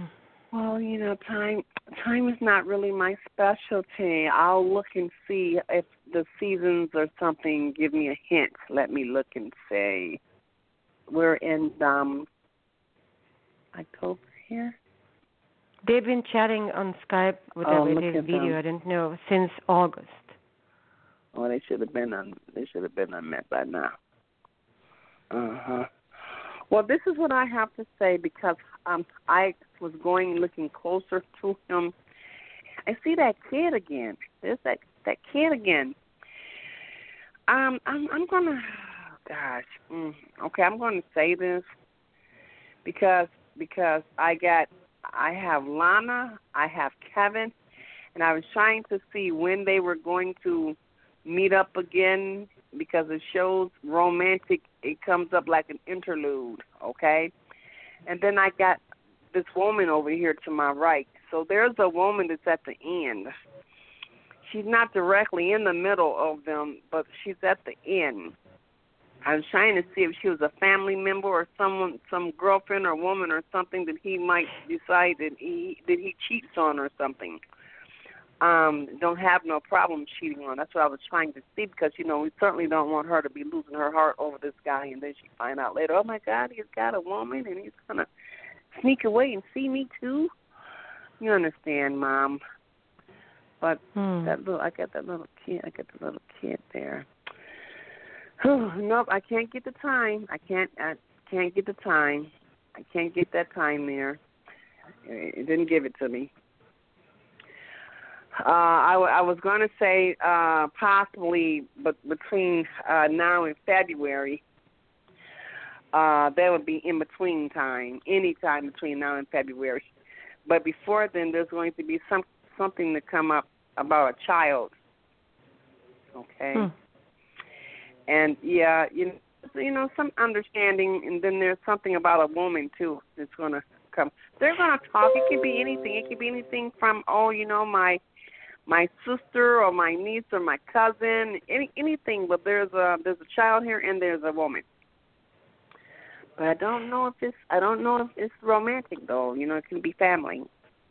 Well, you know, time time is not really my specialty. I'll look and see if the seasons or something give me a hint. Let me look and say. We're in um October here. They've been chatting on Skype with Oh, with look his at video. them. I didn't know since August. Oh, they should have been on. They should have been on met by now. Uh huh. Well, this is what I have to say because um, I was going looking closer to him. I see that kid again. There's that that kid again. Um, I'm I'm gonna. Oh, gosh. Mm, okay, I'm going to say this because because I got I have Lana, I have Kevin, and I was trying to see when they were going to meet up again because it shows romantic. It comes up like an interlude, okay? And then I got this woman over here to my right. So there's a woman that's at the end. She's not directly in the middle of them, but she's at the end. I was trying to see if she was a family member or someone, some girlfriend or woman or something that he might decide that he that he cheats on or something. Um, don't have no problem cheating on. That's what I was trying to see because, you know, we certainly don't want her to be losing her heart over this guy and then she find out later, oh, my God, he's got a woman and he's going to sneak away and see me too. You understand, Mom. But Hmm. that little, I got that little kid. I got the little kid there. Oh, nope, I can't get the time. I can't. I can't get the time. I can't get that time there. It didn't give it to me. Uh, I, w- I was going to say uh, possibly, but between uh, now and February, uh, there would be in between time, any time between now and February. But before then, there's going to be some something to come up about a child. Okay. Hmm. And yeah, you know, you know, some understanding, and then there's something about a woman too that's going to come. They're going to talk. It could be anything. It could be anything from, oh, you know, my my sister or my niece or my cousin, any anything. But there's a there's a child here and there's a woman. But I don't know if it's I don't know if it's romantic though. You know, it can be family.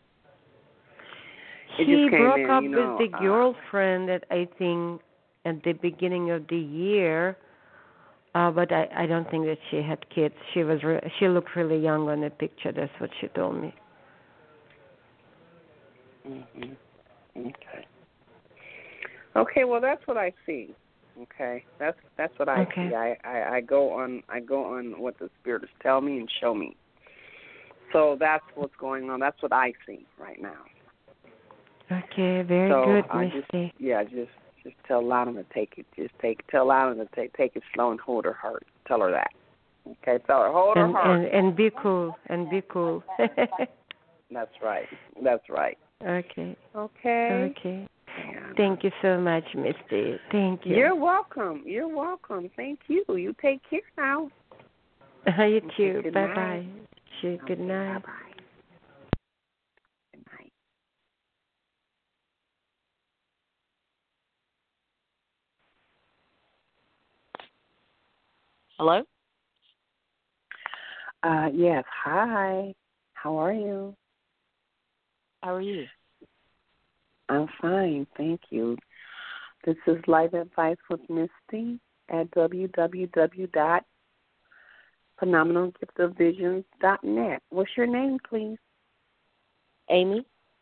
It He just came broke in, up you know, with the uh, girlfriend that I think at the beginning of the year, uh, but I, I don't think that she had kids. She was re- she looked really young on the picture. That's what she told me. Mm-hmm. Okay. Okay. Well, that's what I see. Okay. That's that's what I Okay. see. I, I, I go on I go on what the spirits tell me and show me. So that's what's going on. That's what I see right now. Okay. Very so good, I Misty. just yeah just just tell Lana to take it. Just take tell Lana to take take it slow and hold her heart. Tell her that. Okay. Tell her hold And her heart. and and be cool and be cool. That's right. That's right. Okay. Okay. Okay. Yeah. Thank you so much, Misty. Thank you. You're welcome. You're welcome. Thank you. You take care now. You too. Okay, good Bye night. bye. Good Okay, night. bye-bye. Good night. Hello? Uh, yes. Hi. How are you? How are you? I'm fine. Thank you. This is Life Advice with Misty at w w w dot phenomenal gift of visions dot net. What's your name, please? Amy?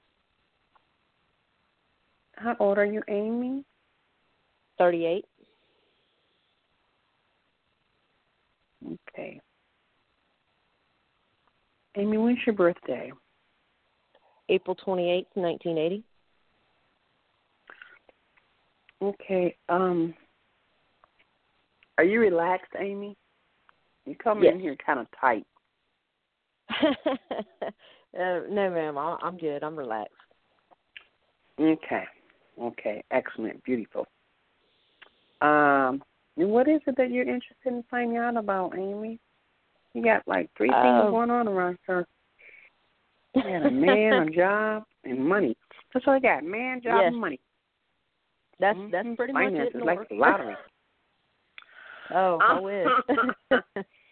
How old are you, Amy? thirty-eight. Okay. Amy, when's your birthday? April twenty-eighth, nineteen eighty. Okay. Um, are you relaxed, Amy? You come Yes. in here kind of tight. uh, no, ma'am. I- I'm good. I'm relaxed. Okay. Okay. Excellent. Beautiful. Um, and what is it that you're interested in finding out about, Amy? You got like three Uh, things going on around here. You got a man, a job, and money. That's all I got. Man, job, Yes. and money. That's Mm-hmm. that's pretty Finances, much it. like the lottery. Oh, I wish.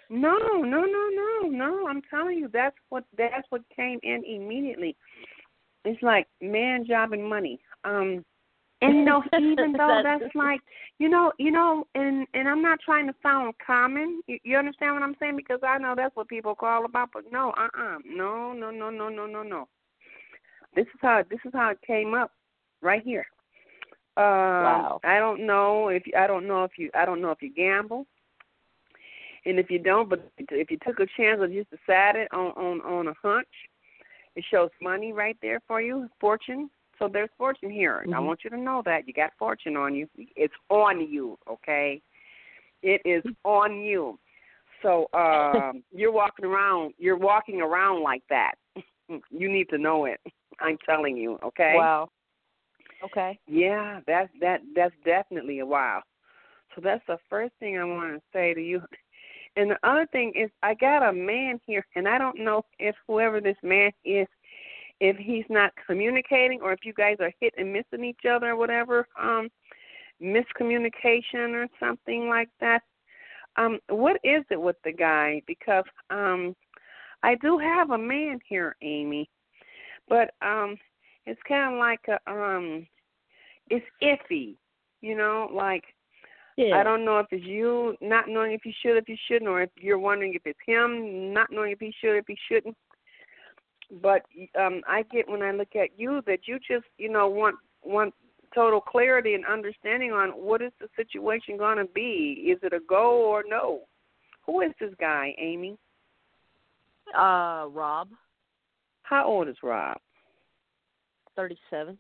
No, no, no, no, no. I'm telling you, that's what that's what came in immediately. It's like man, job, and money. Um, and you know, even though That- that's like, you know, you know, and and I'm not trying to sound common. You, you understand what I'm saying? Because I know that's what people call about, but no, uh-uh, no, no, no, no, no, no, no. This is how this is how it came up, right here. Um, Wow. I don't know if I don't know if you I don't know if you gamble. And if you don't, but if you took a chance or just decided on, on, on a hunch, it shows money right there for you, fortune. So there's fortune here. Mm-hmm. I want you to know that. You got fortune on you. It's on you, okay? It is on you. So um, you're walking around. You're walking around like that. You need to know it. I'm telling you, okay? Wow. Okay. Yeah, that's that. That's definitely a wow. So that's the first thing I want to say to you. And the other thing is, I got a man here, and I don't know if whoever this man is, if he's not communicating or if you guys are hit and missing each other or whatever, um, miscommunication or something like that. Um, what is it with the guy? Because um, I do have a man here, Amy, but um, it's kind of like a, um, it's iffy, you know, like. Yeah. I don't know if it's you not knowing if you should, if you shouldn't, or if you're wondering if it's him not knowing if he should, if he shouldn't. But um, I get when I look at you that you just, you know, want want total clarity and understanding on what is the situation going to be. Is it a go or no? Who is this guy, Amy? Uh, Rob. How old is Rob? Thirty-seven.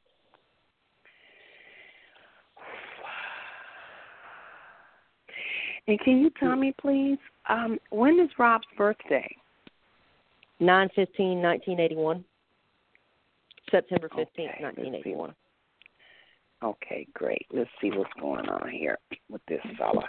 And can you tell me, please, um, when is Rob's birthday? Nine fifteen, nineteen eighty-one. September fifteenth, Okay, nineteen eighty-one. Okay, great. Let's see what's going on here with this fella.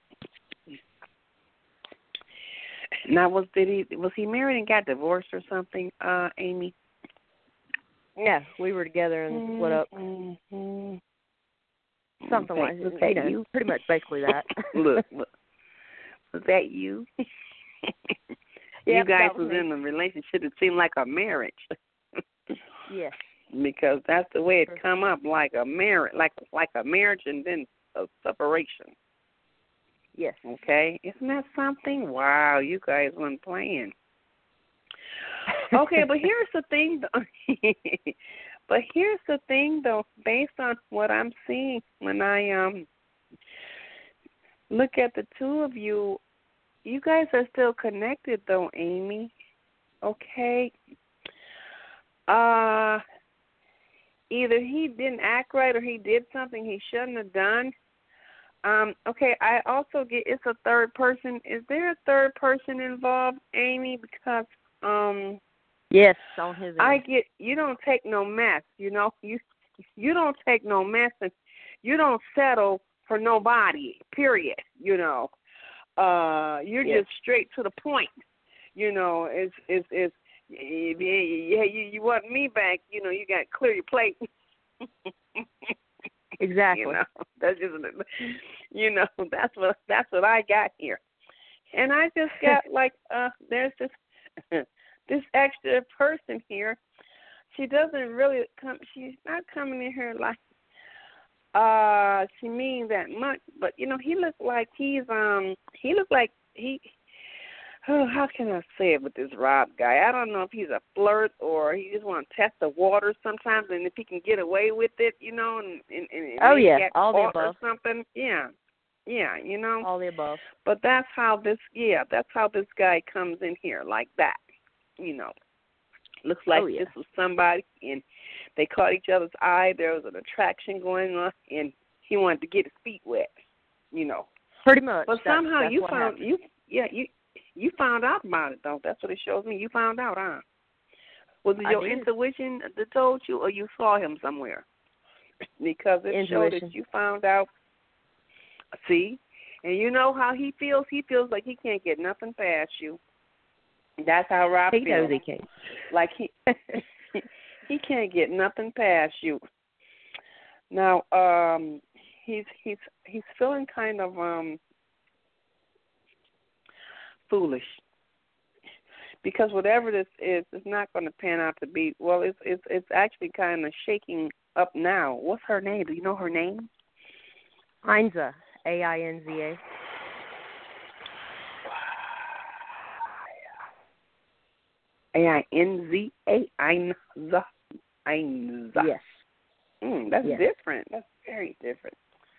Now, was did he was he married and got divorced or something, uh, Amy? Yeah, we were together and split up. Mm-hmm. Something Okay, like was that. that You know, you? pretty much basically that. look, look, was that you? Yeah, you guys that was was me. in a relationship that seemed like a marriage. Yes. Because that's the way it come up, like a marriage, like like a marriage and then a separation. Yes. Okay, isn't that something? Wow, you guys weren't playing. Okay, but here's the thing, though. But here's the thing, though. Based on what I'm seeing when I um look at the two of you, you guys are still connected, though, Amy. Okay. Uh, either he didn't act right or he did something he shouldn't have done. Um, okay, I also get it's a third person. Is there a third person involved, Amy? Because um, yes, on his end. I get you don't take no mess. You know you you don't take no mess, and you don't settle for nobody. Period. You know, uh, you're yes. just straight to the point. You know, it's it's it's yeah. You you want me back? You know, you got to clear your plate. Exactly. You know, that's just, you know, that's what that's what I got here, and I just got like, uh, there's this this extra person here. She doesn't really come. She's not coming in here like, uh, she means that much. But you know, he looks like he's um, he looks like he. Oh, how can I say it with this Rob guy? I don't know if he's a flirt or he just want to test the water sometimes, and if he can get away with it, you know, and, and, and oh yeah, get all the caught above. or something. Yeah, yeah, you know. All the above. But that's how this, yeah, that's how this guy comes in here, like that. You know, looks like oh, yeah. this was somebody, and they caught each other's eye. There was an attraction going on, and he wanted to get his feet wet. You know. Pretty much. But that's, somehow that's you what found happened. you, yeah, you. You found out about it, though. That's what it shows me. You found out, huh? Was it I your did. intuition that told you, or you saw him somewhere? Because it showed Intuition. that you found out. See? And you know how he feels? He feels like he can't get nothing past you. That's how Rob He feels. knows he can't. Like he, he can't get nothing past you. Now, um, he's he's he's feeling kind of um. foolish. Because whatever this is, it's not going to pan out to be. Well, it's it's it's actually kind of shaking up now. What's her name? Do you know her name? Ainza, A I N Z A. A I N Z A. Ainza. Ainza. Yes. Mm, that's yes. different. That's very different.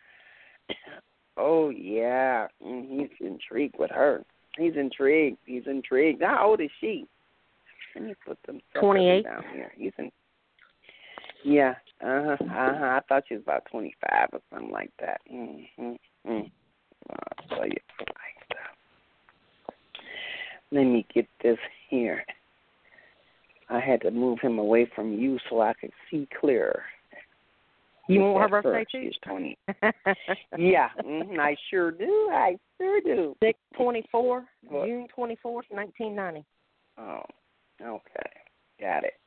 Oh yeah, mm, he's intrigued with her. He's intrigued. He's intrigued. How old is she? Let me put them twenty-eight down here. He's in. Yeah. Uh huh. Uh huh. I thought she was about twenty-five or something like that. Mm-hmm. Mm. I'll tell you like that. Let me get this here. I had to move him away from you so I could see clearer. You want her birthday too? She's twenty. Yeah, mm-hmm, I sure do. I sure do. six twenty-four, June twenty-fourth, nineteen ninety. Oh, okay. Got it.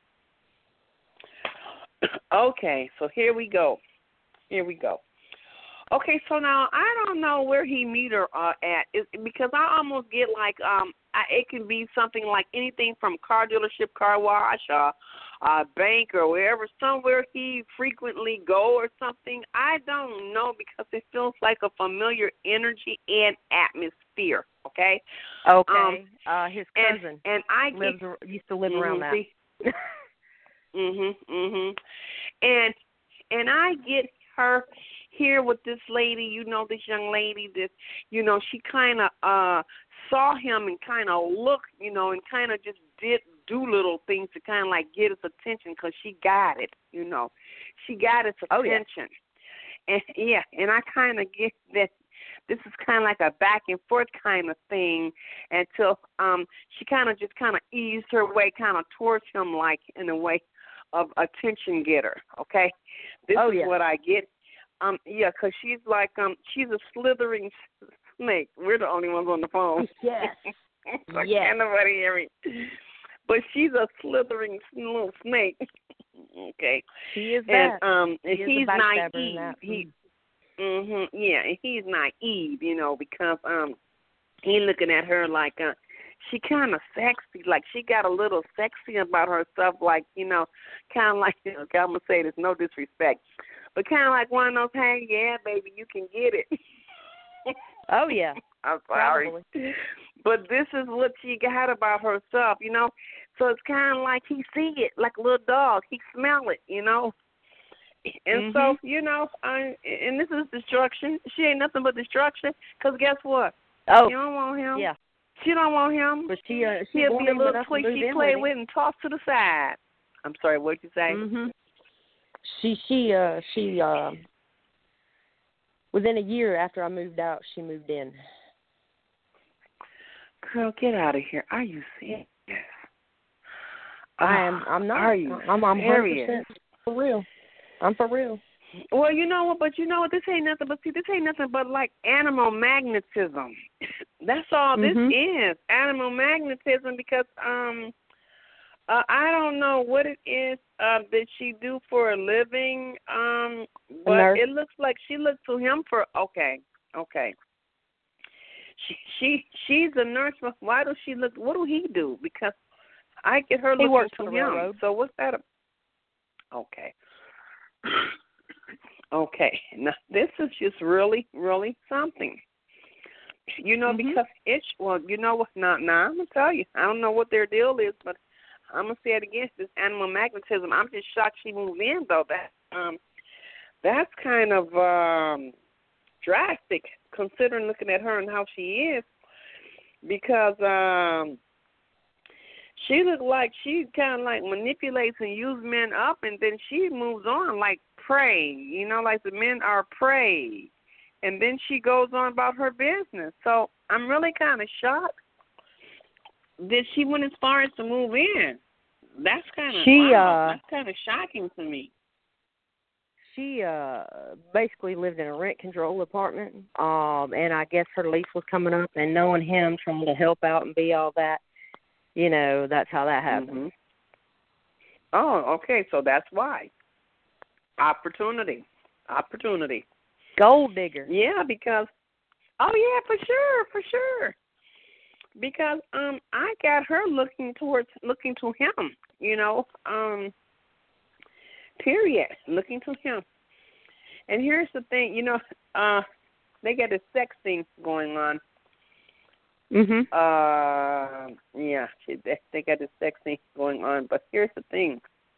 Okay, so here we go. Here we go. Okay, so now I don't know where he meet her uh, at, it, because I almost get like um, I, it can be something like anything from car dealership, car wash, uh, uh, bank, or wherever, somewhere he frequently go or something. I don't know, because it feels like a familiar energy and atmosphere. Okay. Okay. Um, uh, his cousin and, and I lives get, used to live mm-hmm, around that. mhm, mhm. And and I get her here with this lady, you know, this young lady that, you know, she kind of uh, saw him and kind of looked, you know, and kind of just did do little things to kind of like get his attention, because she got it, you know. She got his attention. Oh, yeah. And, yeah, and I kind of get that this is kind of like a back and forth kind of thing until um, she kind of just kind of eased her way kind of towards him, like in a way of attention getter, okay? This oh, is yeah. what I get. Um, yeah, 'cause she's like, um, she's a slithering snake. We're the only ones on the phone. Yes. So yes. Can't nobody hear me. But she's a slithering little snake. Okay. She is that. And um, she and he's naive. That. He, mhm, yeah, and he's naive, you know, because um, he looking at her like uh, she kind of sexy, like she got a little sexy about herself, like, you know, kind of like, okay, I'm gonna say this, no disrespect. But kind of like one of those, hey, yeah, baby, you can get it. Oh, yeah. I'm sorry. Probably. But this is what she got about herself, you know. So it's kind of like he see it, like a little dog. He smell it, you know. And mm-hmm. so, you know, I, and this is destruction. She ain't nothing but destruction, because guess what? Oh. You don't want him. Yeah. She don't want him. But she, uh, she He'll be a little twig she play with, with and toss to the side. I'm sorry, what did you say? Mm-hmm. She she uh she uh within a year after I moved out, she moved in. Girl, get out of here! Are you serious? I am. I'm not. Are you I'm. I'm serious? one hundred percent for real. I'm for real. Well, you know what? But you know what? This ain't nothing. But see, this ain't nothing but like animal magnetism. That's all mm-hmm. this is. Animal magnetism, because um. Uh, I don't know what it is uh, that she do for a living, um, but it looks like she looks to him for, okay, okay. She she She's a nurse, but why does she look, what do he do? Because I get her he looking works to for the him. railroad. So what's that? A, okay. Okay. Now, this is just really, really something. You know, mm-hmm. because it's, well, you know what, now, now I'm going to tell you, I don't know what their deal is, but I'm gonna say it again. This animal magnetism. I'm just shocked she moved in, though. That um, that's kind of um, drastic, considering looking at her and how she is, because um, she looked like she kind of like manipulates and uses men up, and then she moves on like prey. You know, like the men are prey, and then she goes on about her business. So I'm really kind of shocked that she went as far as to move in. That's kind of she, wow. uh, That's kind of shocking to me. She uh basically lived in a rent control apartment, um, and I guess her lease was coming up, and knowing him, trying to help out and be all that, you know, that's how that happened. Mm-hmm. Oh, okay, so that's why. Opportunity, opportunity. Gold digger. Yeah, because, oh yeah, for sure, for sure. because um I got her looking towards looking to him, you know, um period, looking to him. And here's the thing, you know, uh they got a sex thing going on. Mhm. Uh yeah, they, they got a sex thing going on, but here's the thing.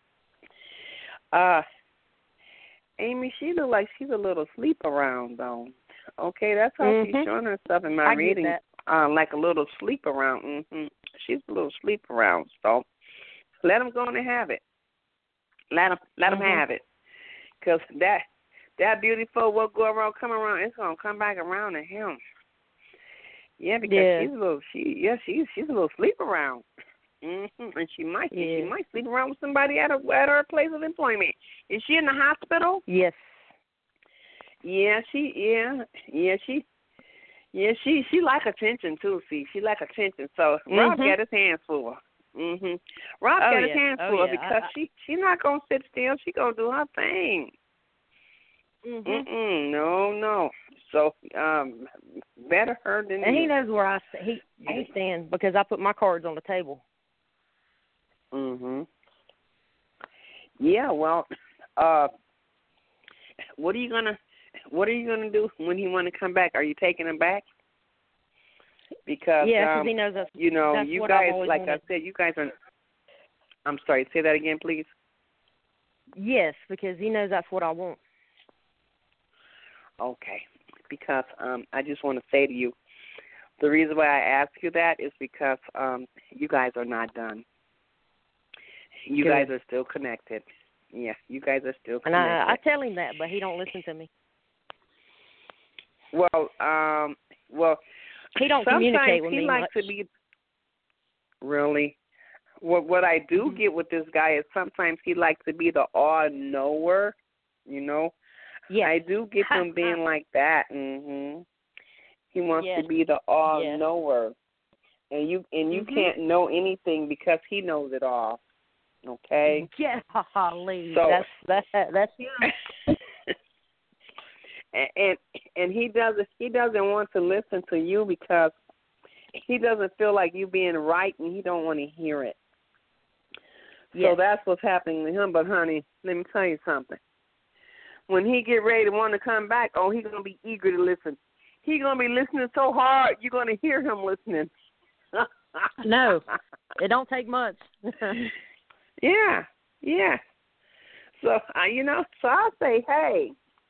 Uh Amy, she look like she's a little sleep around though. Okay, that's how Mhm. she's showing herself in my I reading. get that. Um, like a little sleep around. Mm-hmm. She's a little sleep around. So let them go on and have it. Let them let them Mhm. have it. Cause that that beautiful will go around, come around. It's gonna come back around to him. Yeah, because Yeah. she's a little she yeah she's she's a little sleep around. Mm-hmm. And she might Yeah. she might sleep around with somebody at her at her place of employment. Is she in the hospital? Yes. Yeah, she yeah yeah she. Yeah, she she like attention too. See, she like attention. So Rob Mhm. got his hands full. Mhm. Rob Oh, got his yeah. hands Oh, full yeah. because I- I- she she not gonna sit still. She gonna do her thing. Mhm. Mm-mm, no, no. So um, better her than And you. he knows where I st- he he stands because I put my cards on the table. Mhm. Yeah. Well, uh, what are you gonna what are you gonna do when he want to come back? Are you taking him back? Because Yeah, because um, he knows that's you know, that's you what I've guys, always like wanted. I said, you guys are. I'm sorry. Say that again, please. Yes, because he knows that's what I want. Okay. Because um, I just want to say to you, the reason why I ask you that is because um, you guys are not done. You Good. guys are still connected. Yeah, you guys are still And connected. I I tell him that, but he don't listen to me. Well, um, well, He don't sometimes communicate with he me likes much. to be. Really, what what I do Mhm. get with this guy is sometimes he likes to be the all knower. You know, Yeah. I do get him being like that. Mhm. He wants Yes. to be the all Yes. knower, and you and you Mhm. can't know anything because he knows it all. Okay. Yeah, golly. So that's that's that's him. and, and and he doesn't he doesn't want to listen to you because he doesn't feel like you being right, and he don't want to hear it. Yes. So that's what's happening to him. But honey, let me tell you something. When he get ready to want to come back, oh, he's gonna be eager to listen. He's gonna be listening so hard, you're gonna hear him listening. No, it don't take much. Yeah, yeah. So uh, you know, so I say, hey,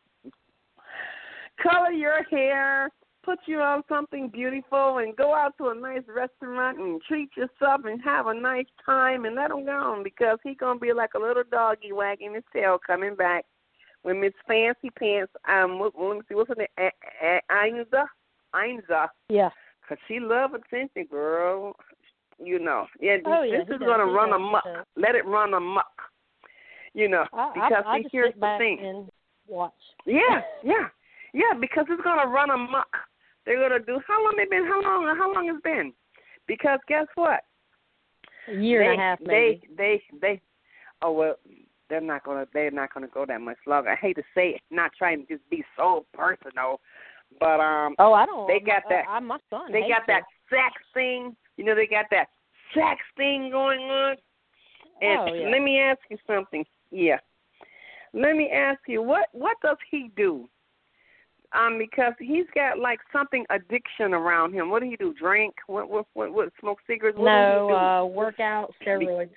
color your hair, put you on something beautiful, and go out to a nice restaurant and treat yourself and have a nice time, and let him go because he's gonna be like a little doggy wagging his tail coming back with Miss Fancy Pants. Um, let me see, what's her name? A- A- Ainza, Ainza. Yeah. Cause she love attention, girl. You know, yeah. Oh, yeah, this he is does, gonna he run does, he amok. does. Let it run amok. You know, I, because I, I see, just here's sit the back thing. and watch. Yeah, yeah, yeah. Because it's gonna run amok. They're gonna do. How long they been? How long? How long it's been? Because guess what? A year they, and a half, maybe. They, they, they. Oh well, they're not gonna. They're not gonna go that much longer. I hate to say it. Not trying to just be so personal, but um. Oh, I don't. They got my, that. Uh, my son. They hates got that it. sex thing. You know, they got that sex thing going on. And Oh, yeah. let me ask you something. Yeah. Let me ask you, what what does he do? Um, because he's got like something addiction around him. What do he do? Drink? What what what, what smoke cigarettes? What No, do he do? uh, workout, steroids.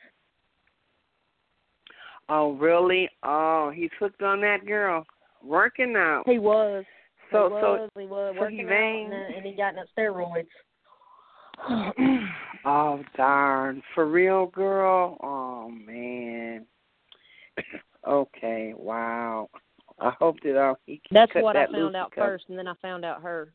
Oh, really? Oh, he's hooked on that girl. Working out. He was. So he so was. He was so working he out, vain. and, uh, and he got in steroids. Oh, darn. For real, girl? Oh, man. Okay, wow. I hope that uh, he can That's cut what that I found loose out because first, and then I found out her.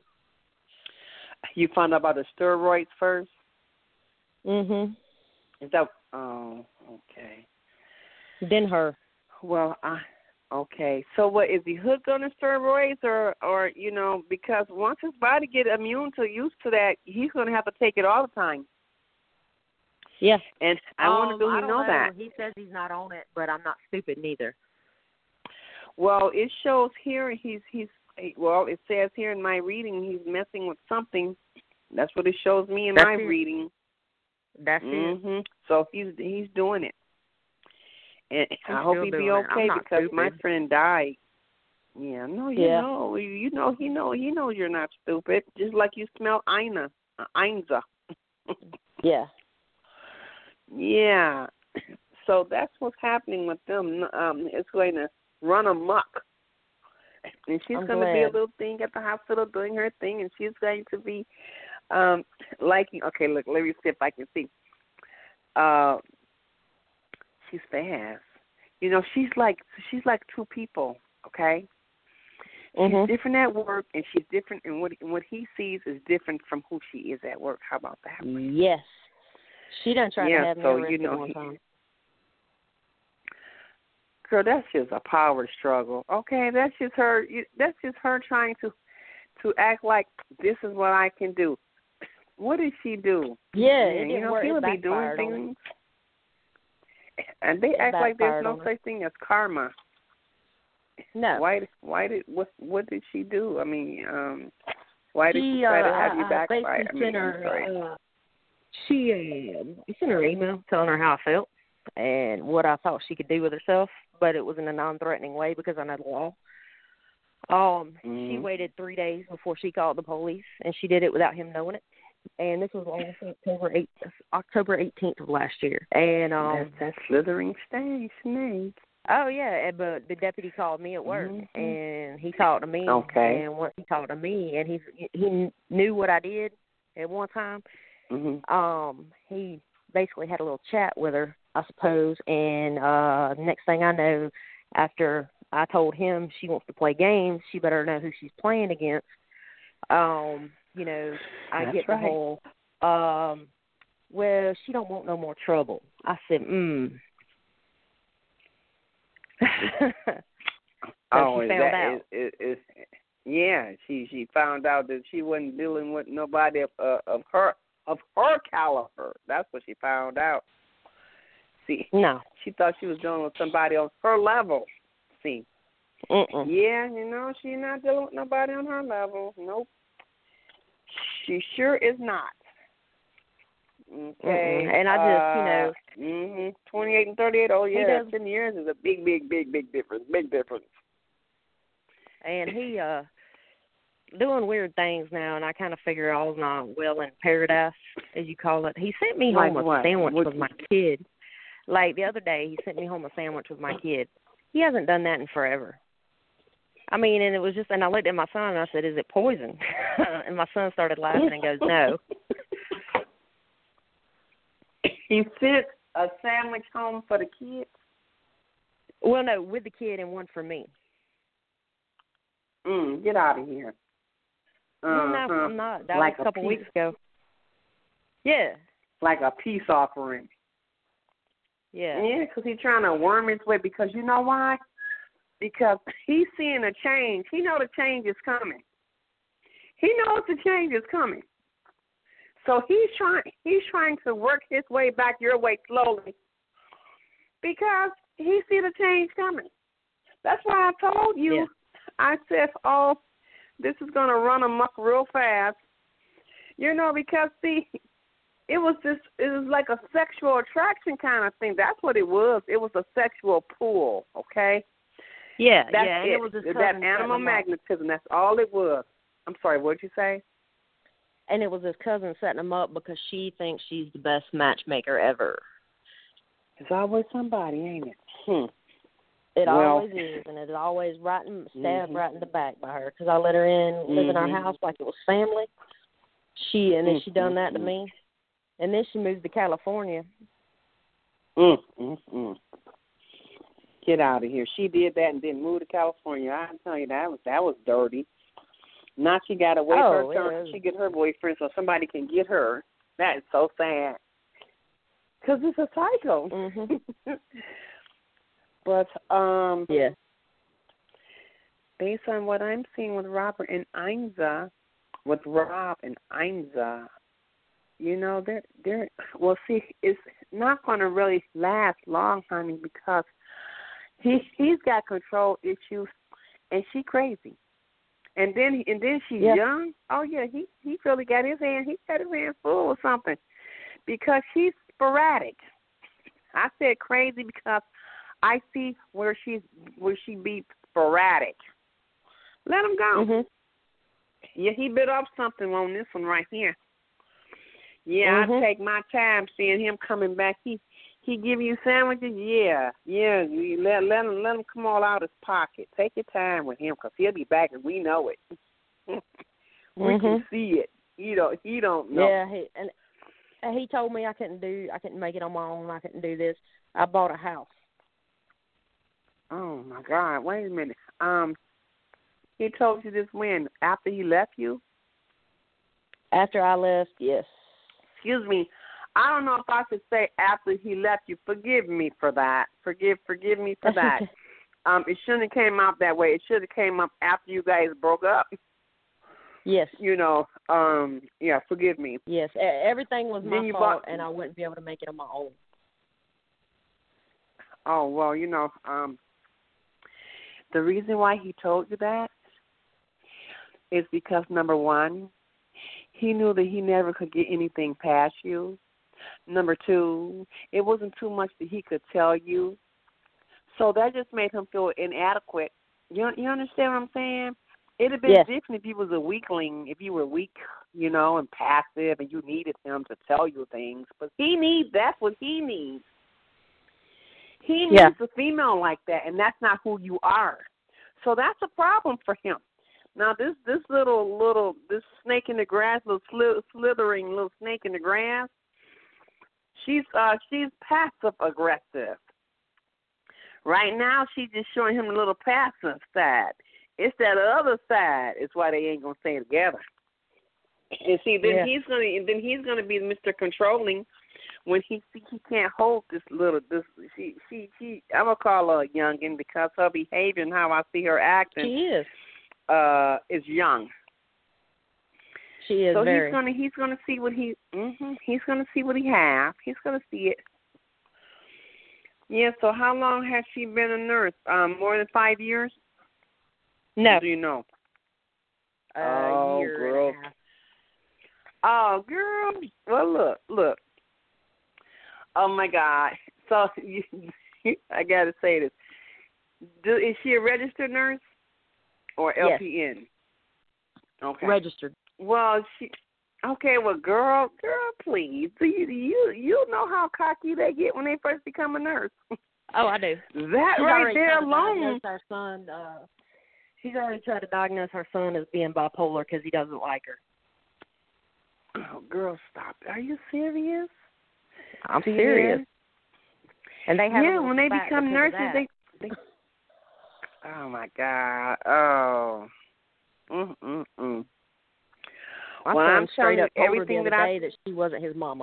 You found out about the steroids first? Mhm. Is that, oh, okay. Then her. Well, I, okay. So what, is he hooked on the steroids or, or, you know, because once his body get immune to used to that, he's going to have to take it all the time. Yeah. And I um, wonder, do he I don't know, know that? He says he's not on it, but I'm not stupid neither. Well, it shows here he's, he's, well, it says here in my reading he's messing with something That's what it shows me in That's my it. reading. That's hmm it. So he's he's doing it, and I'm I hope still he doing be it. I'm okay not because my stupid. friend died. Yeah, no, you Yeah. know, you know, he know, he knows you're not stupid. Just like you smell Ina, uh, Ainza. Yeah. Yeah. So that's what's happening with them. Um, it's going to run amok. And she's I'm going to be a glad. little thing at the hospital doing her thing, and she's going to be um, liking. Okay, look, let me see if I can see. Uh, she's fast. You know, she's like she's like two people. Okay. Mhm. She's different at work, and she's different, and what what he sees is different from who she is at work. How about that? Yes. She done tried Yeah, to have me so arrested you know, one he, time. girl, that's just a power struggle. Okay, that's just her. That's just her trying to to act like this is what I can do. What did she do? Yeah, Man, it didn't you know, work. people It be doing backfired on her. things, and they It act like there's backfired no on her. such thing as karma. No. Why? Why did what? What did she do? I mean, um, why did she She, try uh, to have you I, I backfire? basically I mean, sent I'm her, sorry. uh, she uh, sent her an email telling her how I felt and what I thought she could do with herself, but it was in a non-threatening way because I know the law. Um, Mm-hmm. She waited three days before she called the police, and she did it without him knowing it. And this was on October eighth, October eighteenth of last year. And um, That's that slithering stage snake. oh yeah, and- but the deputy called me at work, Mm-hmm. and he talked to me. Okay. And once he talked to me, and he he knew what I did at one time. Mm-hmm. Um, he basically had a little chat with her, I suppose. And uh, next thing I know, after I told him she wants to play games, she better know who she's playing against. Um, you know, I That's get the right. whole, um, well, she don't want no more trouble. I said, mm. So oh, she is found that, out. Is, is, is, yeah, she she found out that she wasn't dealing with nobody of uh, of her of her caliber. That's what she found out. See, No. she thought she was dealing with somebody on her level. See, Mm-mm. yeah, you know, she's not dealing with nobody on her level. Nope, she sure is not. Okay, Mm-mm. And I just, you know, uh, mm-hmm. twenty-eight and thirty-eight. Oh yeah, does- ten years is a big, big, big, big difference. Big difference. and he uh doing weird things now, and I kind of figure all's not well in paradise, as you call it. He sent me Like home a what? sandwich What with you- my kid. Like the other day, he sent me home a sandwich with my kid. He hasn't done that in forever. I mean, and it was just, and I looked at my son and I said, "Is it poison?" And my son started laughing and goes, "No." He sent a sandwich home for the kids. Well, no, with the kid and one for me. Mm, get out of here. Well, no, Uh-huh. I'm not. That Like was a a couple peace- weeks ago. Yeah. Like a peace offering. Yeah. Yeah, because he's trying to worm his way. Because you know why? Because he's seeing a change. He know the change is coming. He knows the change is coming. So he's trying. He's trying to work his way back your way slowly. Because he see the change coming. That's why I told you. Yeah. I said, "Oh, this is gonna run amok real fast." You know, because see. It was just, it was like a sexual attraction kind of thing. That's what it was. It was a sexual pull, okay? Yeah, That's yeah. And it. it was his that cousin animal setting him up. magnetism, that's all it was. I'm sorry, what did you say? And it was his cousin setting him up because she thinks she's the best matchmaker ever. There's always somebody, ain't it? Hmm. It Well, always is, and it's always right in, stabbed Mhm. right in the back by her because I let her in, live in our Mhm. house like it was family. She and then she done that to Mm-mm. me, and then she moved to California. Mm, mm, mm. Get out of here. She did that and then moved to California. I tell you, that was that was dirty. Now she got to wait Oh, for her turn it so is. she get her boyfriend so somebody can get her. That is so sad. Because it's a cycle. Mhm. But um, Yeah. based on what I'm seeing with Robert and Ainza, with Rob and Ainza, you know, they're, they're, well, see, it's not going to really last long, honey, because he, he's got control issues, and she crazy. And then and then she's Yeah. young. Oh yeah, he he really got his hand. He got his hand full or something, because she's sporadic. I said crazy because I see where she's where she be sporadic. Let him go. Mhm. Yeah, he bit off something on this one right here. Yeah, Mhm. I take my time seeing him coming back. He he give you sandwiches. Yeah, yeah. You let let him let him come all out his pocket. Take your time with him, because he'll be back and we know it. we Mhm. can see it. He don't he don't know. Yeah, he, and and he told me I couldn't do I couldn't make it on my own. I couldn't do this. I bought a house. Oh my God! Wait a minute. Um, he told you this when? After he left you? After I left, yes. Excuse me. I don't know if I should say after he left you. Forgive me for that. Forgive, forgive me for that. um, it shouldn't have came out that way. It should have came up after you guys broke up. Yes. You know. Um. Yeah. Forgive me. Yes. E- Everything was my Then you fault, bought- and I wouldn't be able to make it on my own. Oh well, you know. Um. The reason why he told you that is because, number one, he knew that he never could get anything past you. Number two, it wasn't too much that he could tell you. So that just made him feel inadequate. You you understand what I'm saying? It would have been Yes. different if you was a weakling, if you were weak, you know, and passive, and you needed him to tell you things. But he needs, that's what he needs. He needs Yeah. a female like that, and that's not who you are. So that's a problem for him. Now this this little little this snake in the grass, little sli- slithering little snake in the grass, she's uh she's passive aggressive. Right now she's just showing him a little passive side. It's that other side. It's why they ain't gonna stay together. And see, then Yeah. he's gonna then he's gonna be Mister Controlling. When he see he can't hold this little this she she she I'm gonna call her a youngin because her behavior and how I see her acting She is. uh is young. She is so very. he's gonna he's gonna see what he mm-hmm, he's gonna see what he have. He's gonna see it. Yeah. So how long has she been a nurse? Um, more than five years? No. Do you know? A oh, year girl. and a half. Oh, girl. Well, look, look. Oh my God! So you, I gotta say this: Do, is she a registered nurse or L P N? Yes. Okay. Registered. Well, she. Okay, well, girl, girl, please, do you you you know how cocky they get when they first become a nurse? Oh, I do. That She's right already there tried to alone. diagnose our son. Uh, she's already tried to diagnose our son as being bipolar because he doesn't like her. Oh, girl, stop! Are you serious? I'm See serious. that? And they have a Yeah, little when they spat become because of nurses, that. they, they. Oh my God! Oh. Mm mm mm. My Well, son I'm straight telling up you, told her the everything other that I- day that she wasn't his mama.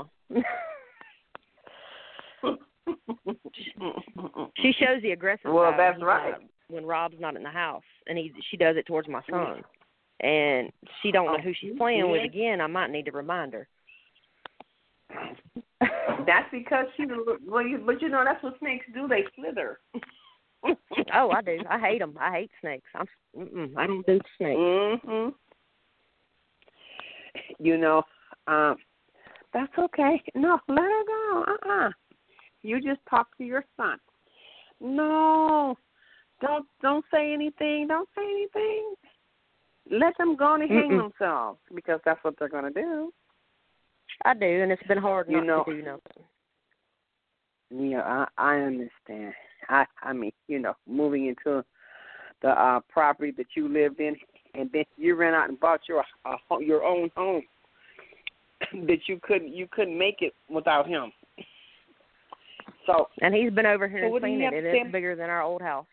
She shows the aggressive Well, side that's when he's right. not- when Rob's not in the house, and he she does it towards my son. And she don't know who she's playing with. Again, I might need to remind her. That's because she's a little, well, you, but you know that's what snakes do. They slither. Oh, I do. I hate them. I hate snakes. I'm. Mm-mm, I don't do snakes. Mhm. You know, um, that's okay. No, let her go. Uh uh You just talk to your son. No, don't don't say anything. Don't say anything. Let them go and hang Mm-mm. themselves because that's what they're gonna do. I do, and it's been hard You not know- to do nothing. Yeah, I, I understand. I I mean, you know, moving into the uh, property that you lived in, and then you ran out and bought your uh, ho- your own home that you couldn't you couldn't make it without him. So And he's been over here So and what do you seen have it. to It say? is bigger than our old house.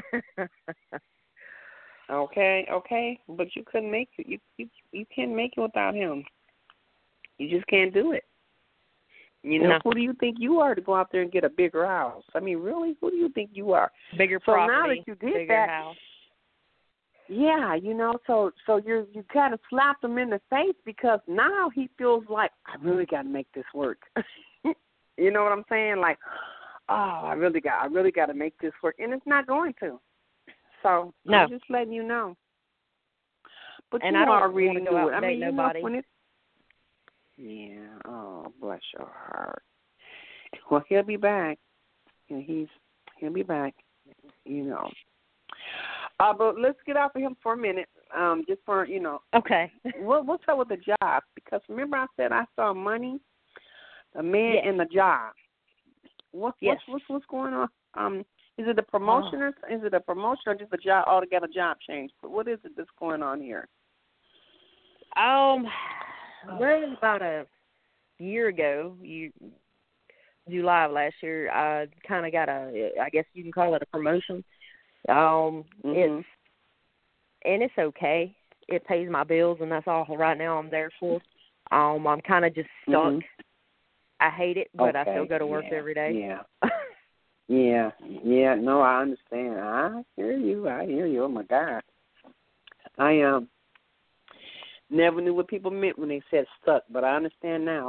okay, okay, but you couldn't make it. You you you can't make it without him. You just can't do it. You know, No. who do you think you are to go out there and get a bigger house? I mean, really, who do you think you are? Bigger So property. now that you did bigger that, house. yeah, you know, so so you you kind of slapped him in the face because now he feels like I really got to make this work. You know what I'm saying? Like, oh, I really got I really got to make this work, and it's not going to. So No. I'm just letting you know. but and you I don't are really want to go do out it. and I date mean, you nobody. know, when it, yeah. Oh, bless your heart. Well, he'll be back. And he's he'll be back. You know. Uh, but let's get off of him for a minute. Um, just for you know. Okay. What what's up with the job? Because remember I said I saw money, the man Yes. and the job. What's Yes. what's what's what's going on? Um, is it a promotion or is it a promotion or just a job altogether job change? But what is it that's going on here? Um, well, it was about a year ago, you July of last year, I kind of got a, I guess you can call it a promotion. Um, Mm-hmm. it's and it's okay. It pays my bills, and that's all right now I'm there for. Um, I'm kind of just stuck. Mm-hmm. I hate it, but okay. I still go to work yeah. every day. Yeah. yeah. Yeah. No, I understand. I hear you. I hear you. Oh my God. I um never knew what people meant when they said stuck, but I understand now.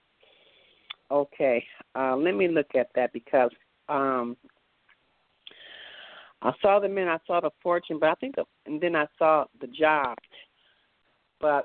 Okay. Uh, let me look at that because um I saw the men, I saw the fortune, but I think, the, and then I saw the job. But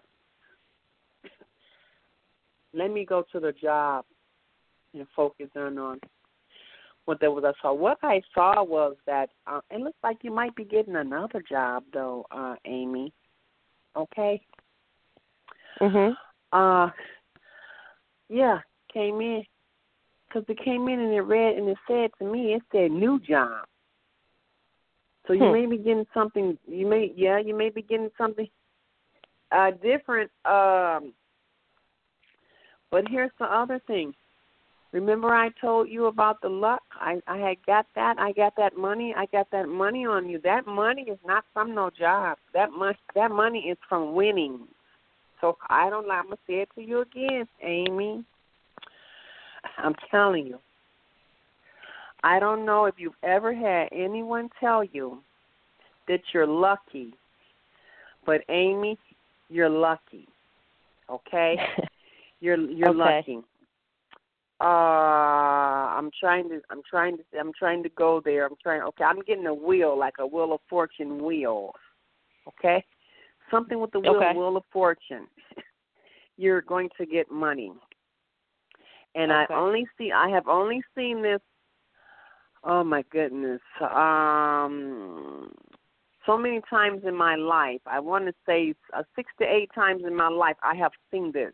let me go to the job and focus in on what there was. I saw. What I saw was that uh, it looks like you might be getting another job, though, uh, Amy. Okay. Mhm. Uh, yeah, came in because it came in and it read and it said to me, it said new job. So you hmm. may be getting something. You may, yeah, you may be getting something uh, different. Um, but here's the other thing. Remember, I told you about the luck. I, I had got that. I got that money. I got that money on you. That money is not from no job. That money, that money is from winning. So I don't. I'm gonna say it to you again, Amy. I'm telling you. I don't know if you've ever had anyone tell you that you're lucky, but Amy, you're lucky. Okay, you're you're okay. lucky. Uh, I'm trying to. I'm trying to. I'm trying to go there. I'm trying. Okay, I'm getting a wheel, like a Wheel of Fortune wheel. Okay, something with the wheel, okay. Wheel of Fortune. You're going to get money, and okay. I only see. I have only seen this. Oh my goodness. Um, so many times in my life, I want to say uh, six to eight times in my life, I have seen this.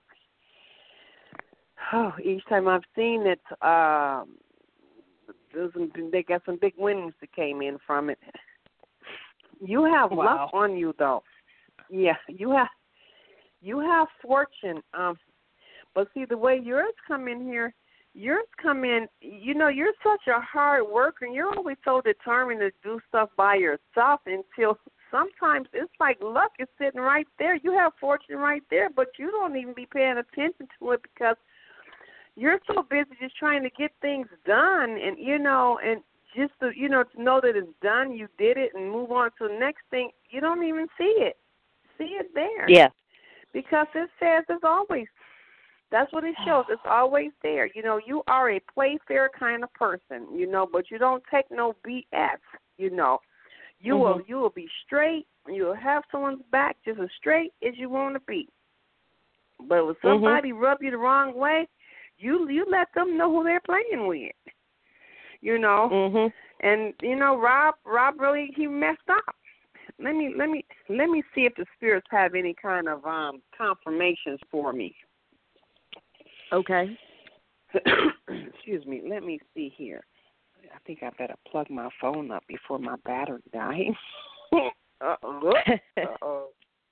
Oh, each time I've seen it, uh, they got some big winnings that came in from it. You have wow. luck on you, though. Yeah, you have you have fortune. Um, but see, the way yours come in here, yours come in, you know, you're such a hard worker, and you're always so determined to do stuff by yourself until sometimes it's like luck is sitting right there. You have fortune right there, but you don't even be paying attention to it because you're so busy just trying to get things done, and, you know, and just to, you know, to know that it's done, you did it, and move on to the next thing, you don't even see it. See it there. Yeah. Because it says it's always, that's what it shows. It's always there. You know, you are a play-fair kind of person, you know, but you don't take no B S, you know. You mm-hmm. will you will be straight. You will have someone's back just as straight as you want to be. But when somebody mm-hmm. rub you the wrong way, you you let them know who they're playing with, you know. Mm-hmm. And, you know, Rob, Rob really, he messed up. Let me let me let me see if the spirits have any kind of um, confirmations for me. Okay. Excuse me. Let me see here. I think I better plug my phone up before my battery dies. Uh-oh. Uh-oh.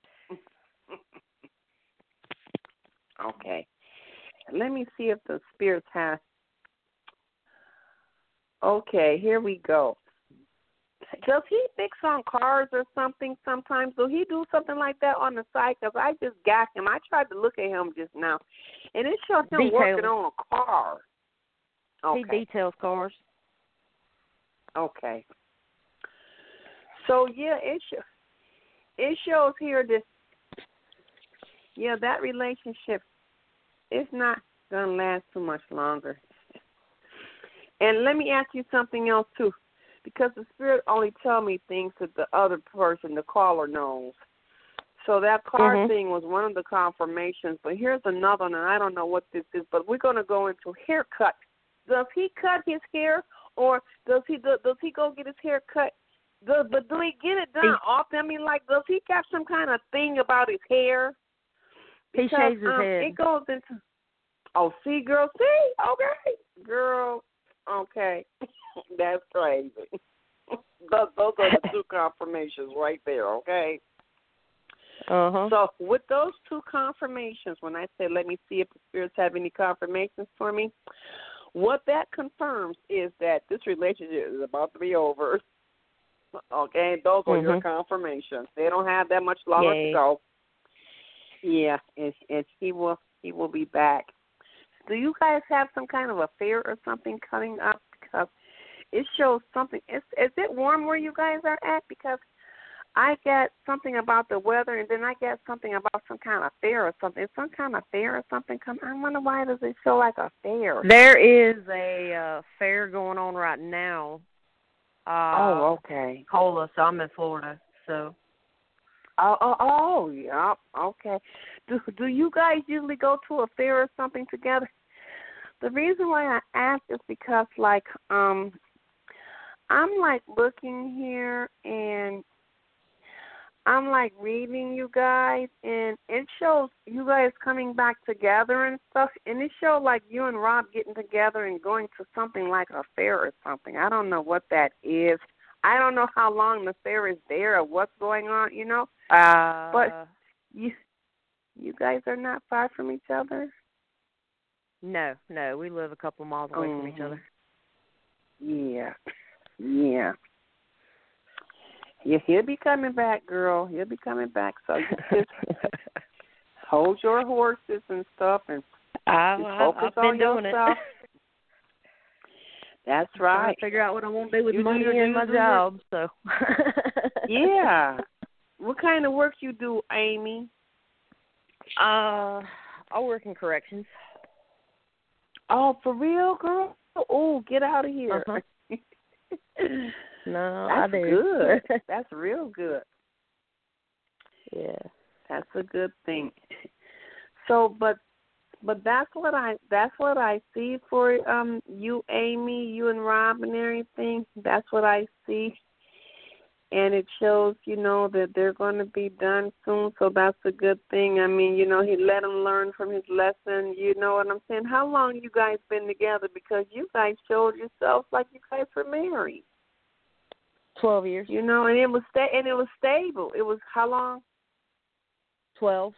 Okay. Let me see if the spirits have. Okay, here we go. Does he fix on cars or something sometimes? Will he do something like that on the side? Because I just got him. I tried to look at him just now, and it shows him Details. working on a car. Okay. He details cars. Okay. So, yeah, it, sh- it shows here that, yeah, that relationship is not going to last too much longer. And let me ask you something else, too. Because the spirit only tell me things that the other person, the caller, knows. So that card Mhm. thing was one of the confirmations. But here's another one, and I don't know what this is, but we're going to go into haircut. Does he cut his hair, or does he do, does he go get his hair cut? Does, but do he get it done He, often? I mean, like, does he got some kind of thing about his hair? he Because, shaves his um, head. It goes into, oh, see, girl, see? Okay. Girl, okay. That's crazy. those, those are the two confirmations right there, okay? Uh-huh. So with those two confirmations, when I say let me see if the spirits have any confirmations for me, what that confirms is that this relationship is about to be over. Okay, those are your Mhm. confirmations. They don't have that much longer Yay. to go. Yeah, and, and he will he will be back. Do you guys have some kind of affair or something coming up? Because it shows something. Is is it warm where you guys are at? Because I get something about the weather, and then I get something about some kind of fair or something. Is some kind of fair or something come? I wonder why does it feel like a fair? There is a uh, fair going on right now. Uh, Oh, okay. Cola, so I'm in Florida, so. Oh, oh, oh, yeah, okay. Do do you guys usually go to a fair or something together? The reason why I ask is because, like, um, I'm like looking here and I'm like reading you guys, and it shows you guys coming back together and stuff, and it shows like you and Rob getting together and going to something like a fair or something. I don't know what that is. I don't know how long the fair is there or what's going on, you know. Uh, But you, you guys are not far from each other. no, no, we live a couple miles away mm-hmm. from each other. Yeah, yeah. Yeah, he'll be coming back, girl. He'll be coming back. So you just hold your horses and stuff and I, just I, focus I've been on doing yourself. it. That's I'm trying right. to figure out what I want to do with You do money your- and you my do your- job. So. Yeah. What kind of work you do, Amy? Uh, I work in corrections. Oh, for real, girl? Oh, get out of here. Uh-huh. No, That's I do. good. That's real good. Yeah. That's a good thing. So, but but that's what I that's what I see for um you, Amy, you and Rob and everything. That's what I see, and it shows, you know, that they're going to be done soon. So that's a good thing. I mean, you know, he let him learn from his lesson. You know what I'm saying? How long you guys been together? Because you guys showed yourselves like you guys were married. Twelve years. You know, and it was sta- and it was stable. It was how long? Twelve.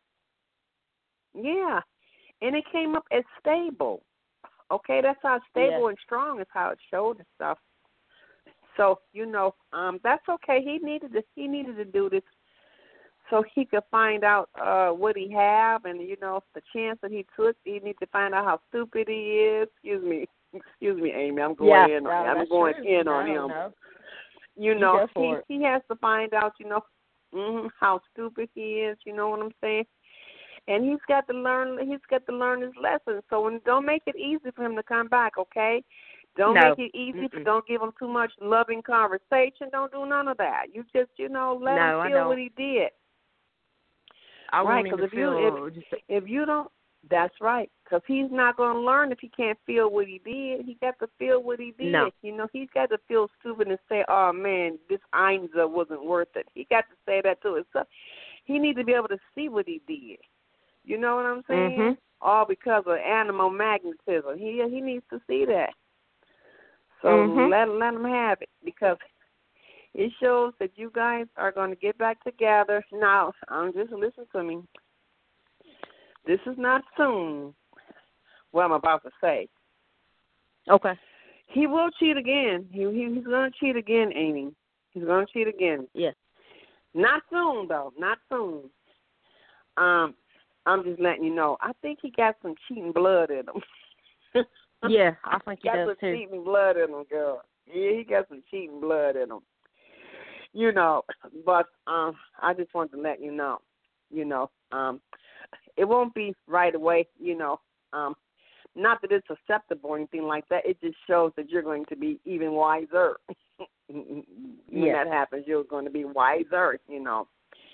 Yeah, and it came up as stable. Okay, that's how stable Yeah. and strong is how it showed itself. So you know, um, that's okay. He needed to he needed to do this so he could find out uh what he have, and you know the chance that he took. He needs to find out how stupid he is. Excuse me, excuse me, Amy. I'm going Yeah, in. no, On, I'm that's going true. in no, on him. No. You You know, go he for it. he has to find out. You know, mm, how stupid he is. You know what I'm saying? And he's got to learn. He's got to learn his lesson. So when, don't make it easy for him to come back. Okay? Don't No. make it easy. Mm-mm. Don't give him too much loving conversation. Don't do none of that. You just, you know, let No, I him feel don't. what he did. I right? want him Because to if you feel if, just. if you don't, that's right. Because he's not going to learn if he can't feel what he did. He got to feel what he did. No. You know, he's got to feel stupid and say, "Oh man, this Einza wasn't worth it." He got to say that to himself. He needs to be able to see what he did. You know what I'm saying? Mhm. All because of animal magnetism. He he needs to see that. So Mhm. let let him have it, because it shows that you guys are going to get back together. Now, um, just listen to me. This is not soon, what I'm about to say. Okay. He will cheat again. He, he He's going to cheat again, Amy. He's going to cheat again. Yes. Not soon, though. Not soon. Um, I'm just letting you know. I think he got some cheating blood in him. Yeah, I think he got does some too. cheating blood in him, girl. Yeah, he got some cheating blood in him. You know, but um, I just wanted to let you know. You know, um, it won't be right away. You know, um, not that it's acceptable or anything like that. It just shows that you're going to be even wiser. When Yeah. that happens, you're going to be wiser. You know,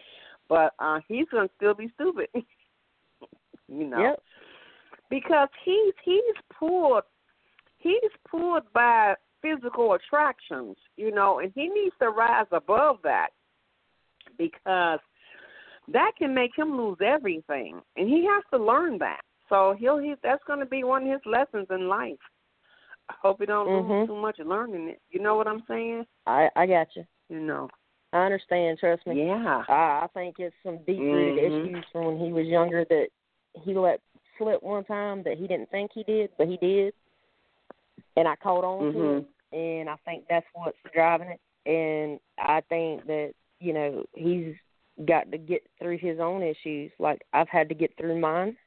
but uh, he's gonna still be stupid. You know, Yep. because he's he's pulled he's pulled by physical attractions, you know, and he needs to rise above that because that can make him lose everything, and he has to learn that. So he'll he, that's going to be one of his lessons in life. I hope he don't Mhm. lose too much learning it. You know what I'm saying? I I got you. You know. I understand. Trust me. Yeah. I I think it's some deep rooted Mhm. issues from when he was younger that he let slip one time that he didn't think he did, but he did, and I caught on to Mhm. it, and I think that's what's driving it. And I think that you know he's got to get through his own issues, like I've had to get through mine.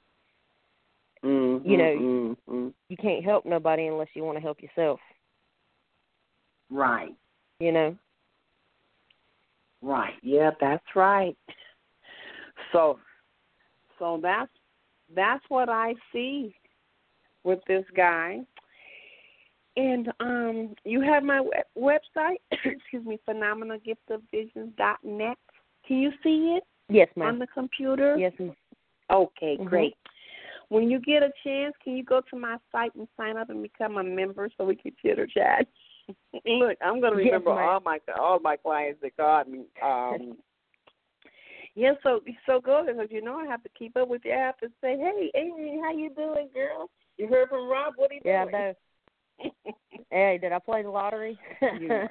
Mhm. You know, Mhm. you can't help nobody unless you want to help yourself. Right. You know. Right. Yeah, that's right. So, so that's that's what I see with this guy. And um, you have my web- website, excuse me, phenomenal gift of visions dot net. Can you see it? Yes, On ma'am. the computer? Yes, ma'am. Okay, Mhm. great. When you get a chance, can you go to my site and sign up and become a member so we can chitter chat? Look, I'm going to Yes, remember ma'am. all my all my clients that called me. Um, yeah, so so go there because you know I have to keep up with you. I have to say, hey, Amy, how you doing, girl? You heard from Rob? What are you Yeah, I doing? know. Hey, did I play the lottery? Yeah.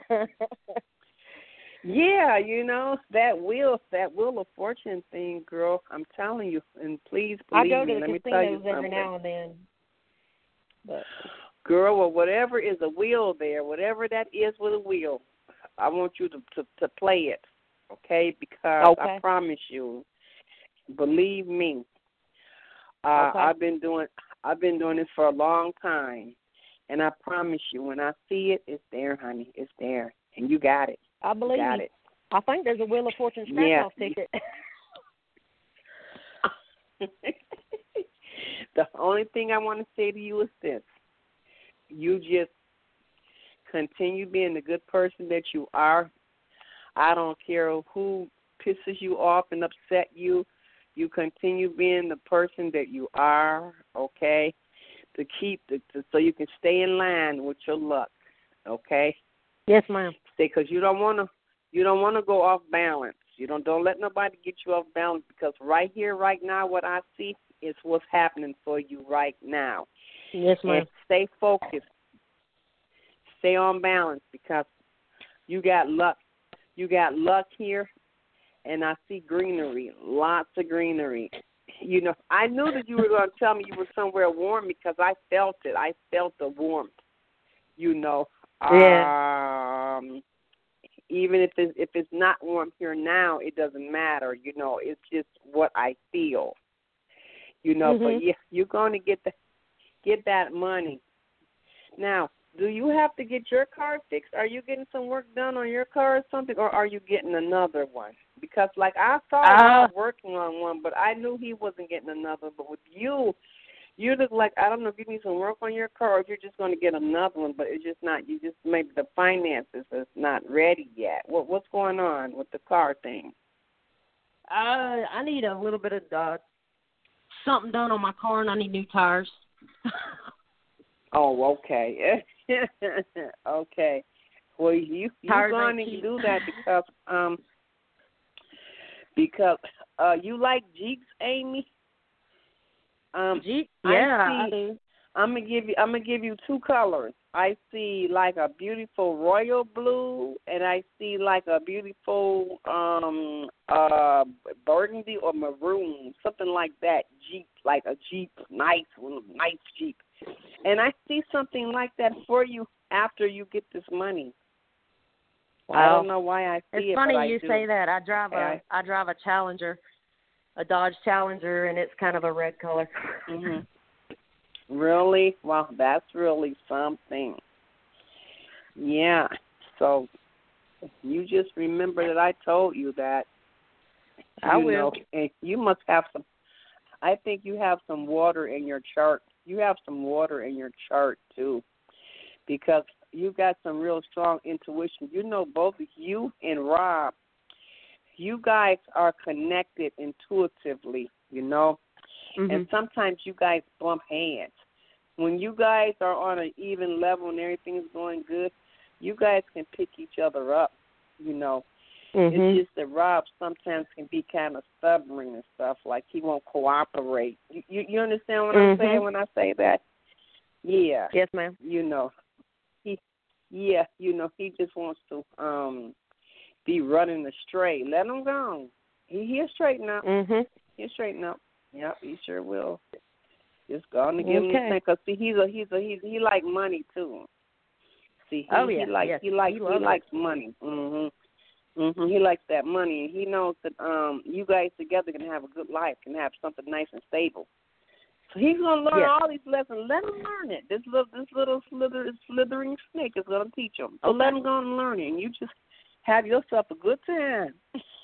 Yeah, you know, that wheel, that wheel of fortune thing, girl, I'm telling you, and please I believe go me, to let the me tell you casinos every something. now and then. But Girl, well, whatever is a wheel there, whatever that is with a wheel, I want you to, to, to play it, okay? Because Okay. I promise you, believe me, uh, Okay. I've been doing I've been doing this for a long time, and I promise you, when I see it, it's there, honey, it's there, and you got it. I believe you got you. it. I think there's a Wheel of Fortune scratch-off Yeah. ticket. The only thing I want to say to you is this. You just continue being the good person that you are. I don't care who pisses you off and upset you. You continue being the person that you are, okay, to keep the, to, so you can stay in line with your luck, okay? Yes, ma'am. Because you don't want to you don't want to go off balance. You don't don't let nobody get you off balance because right here, right now, what I see is what's happening for you right now. Yes, ma'am. And stay focused. Stay on balance because you got luck. You got luck here, and I see greenery, lots of greenery. You know, I knew that you were going to tell me you were somewhere warm because I felt it. I felt the warmth. You know. Yeah. Um, even if it's, if it's not warm here now, it doesn't matter. You know, it's just what I feel. You know, Mm-hmm. but yeah, you're going to get the get that money. Now, do you have to get your car fixed? Are you getting some work done on your car or something, or are you getting another one? Because, like, I saw Uh, Rob working on one, but I knew he wasn't getting another. But with you, you look like, I don't know if you need some work on your car or if you're just going to get another one, but it's just not, you just, maybe the finances is not ready yet. What What's going on with the car thing? Uh, I need a little bit of uh, something done on my car, and I need new tires. Oh, okay. Okay. Well, you you're going to do that because um because uh you like Jeeps, Amy. Um, Jeep? Yeah, I, I see, do. I'm gonna give you I'm gonna give you two colors. I see like a beautiful royal blue, and I see like a beautiful um uh burgundy or maroon, something like that. Jeep, like a Jeep, nice, nice Jeep. And I see something like that for you after you get this money. Wow. I don't know why I see it's it, It's funny but I you do. say that. I drive a Okay. I drive a Challenger, a Dodge Challenger, and it's kind of a red color. Mhm. Really? Well, that's really something. Yeah. So you just remember that I told you that. I you will. Know, and you must have some. I think you have some water in your chart. You have some water in your chart too, because you got some real strong intuition. You know, both you and Rob you guys are connected intuitively, you know, Mm-hmm. and sometimes you guys bump heads. When you guys are on an even level and everything's going good, you guys can pick each other up, you know. Mm-hmm. It's just that Rob sometimes can be kind of stubborn and stuff, like he won't cooperate. You you, you understand what Mm-hmm. I'm saying when I say that? Yeah. Yes, ma'am. You know, he, yeah, you know, he just wants to um be running astray. Let him go. He he'll straighten up. Mm-hmm. He'll straighten up. Yep, he sure will. Just go on and give him Okay. the thing, cause see, he's a he's a he's he like money too. See, he, Oh, yeah, he likes yes. he likes He he, loves it. likes money. Mhm. Mhm. He likes that money, and he knows that um you guys together can have a good life, can have something nice and stable. So he's gonna learn Yes. all these lessons. Let him learn it. This little this little slither, slithering snake is gonna teach him. So let him go and learn it, and you just have yourself a good time.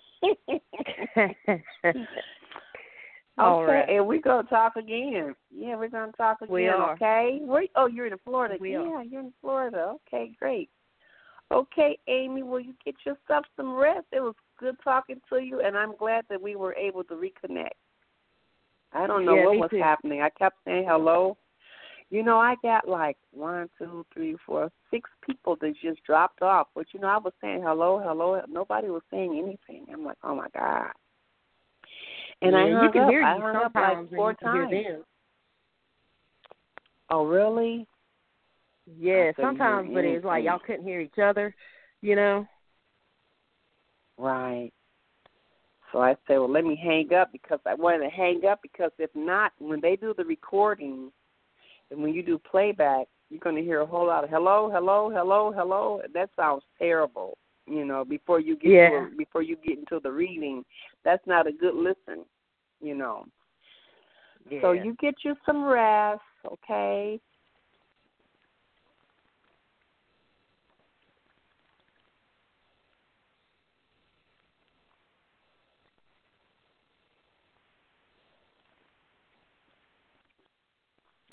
All okay, right. and we're gonna talk again. Yeah, we're gonna talk again. We are. Okay. Where? Oh, you're in Florida. We yeah, are. you're in Florida. Okay, great. Okay, Amy, will you get yourself some rest? It was good talking to you, and I'm glad that we were able to reconnect. I don't know Yeah, what me was too. happening. I kept saying hello. You know, I got like one, two, three, four, six people that just dropped off. But, you know, I was saying hello, hello. Nobody was saying anything. I'm like, oh, my God. And yeah, I hung you can up. hear I you hung up sometimes like four and you can times. hear them. Oh, really? Yeah, I couldn't hear sometimes, but it's like anything. y'all couldn't hear each other, you know. Right. So I said, well, let me hang up because I wanted to hang up because if not, when they do the recording and when you do playback, you're going to hear a whole lot of hello, hello, hello, hello. That sounds terrible, you know, before you get Yeah. to a, before you get into the reading. That's not a good listen, you know. Yeah. So you get you some rest, okay?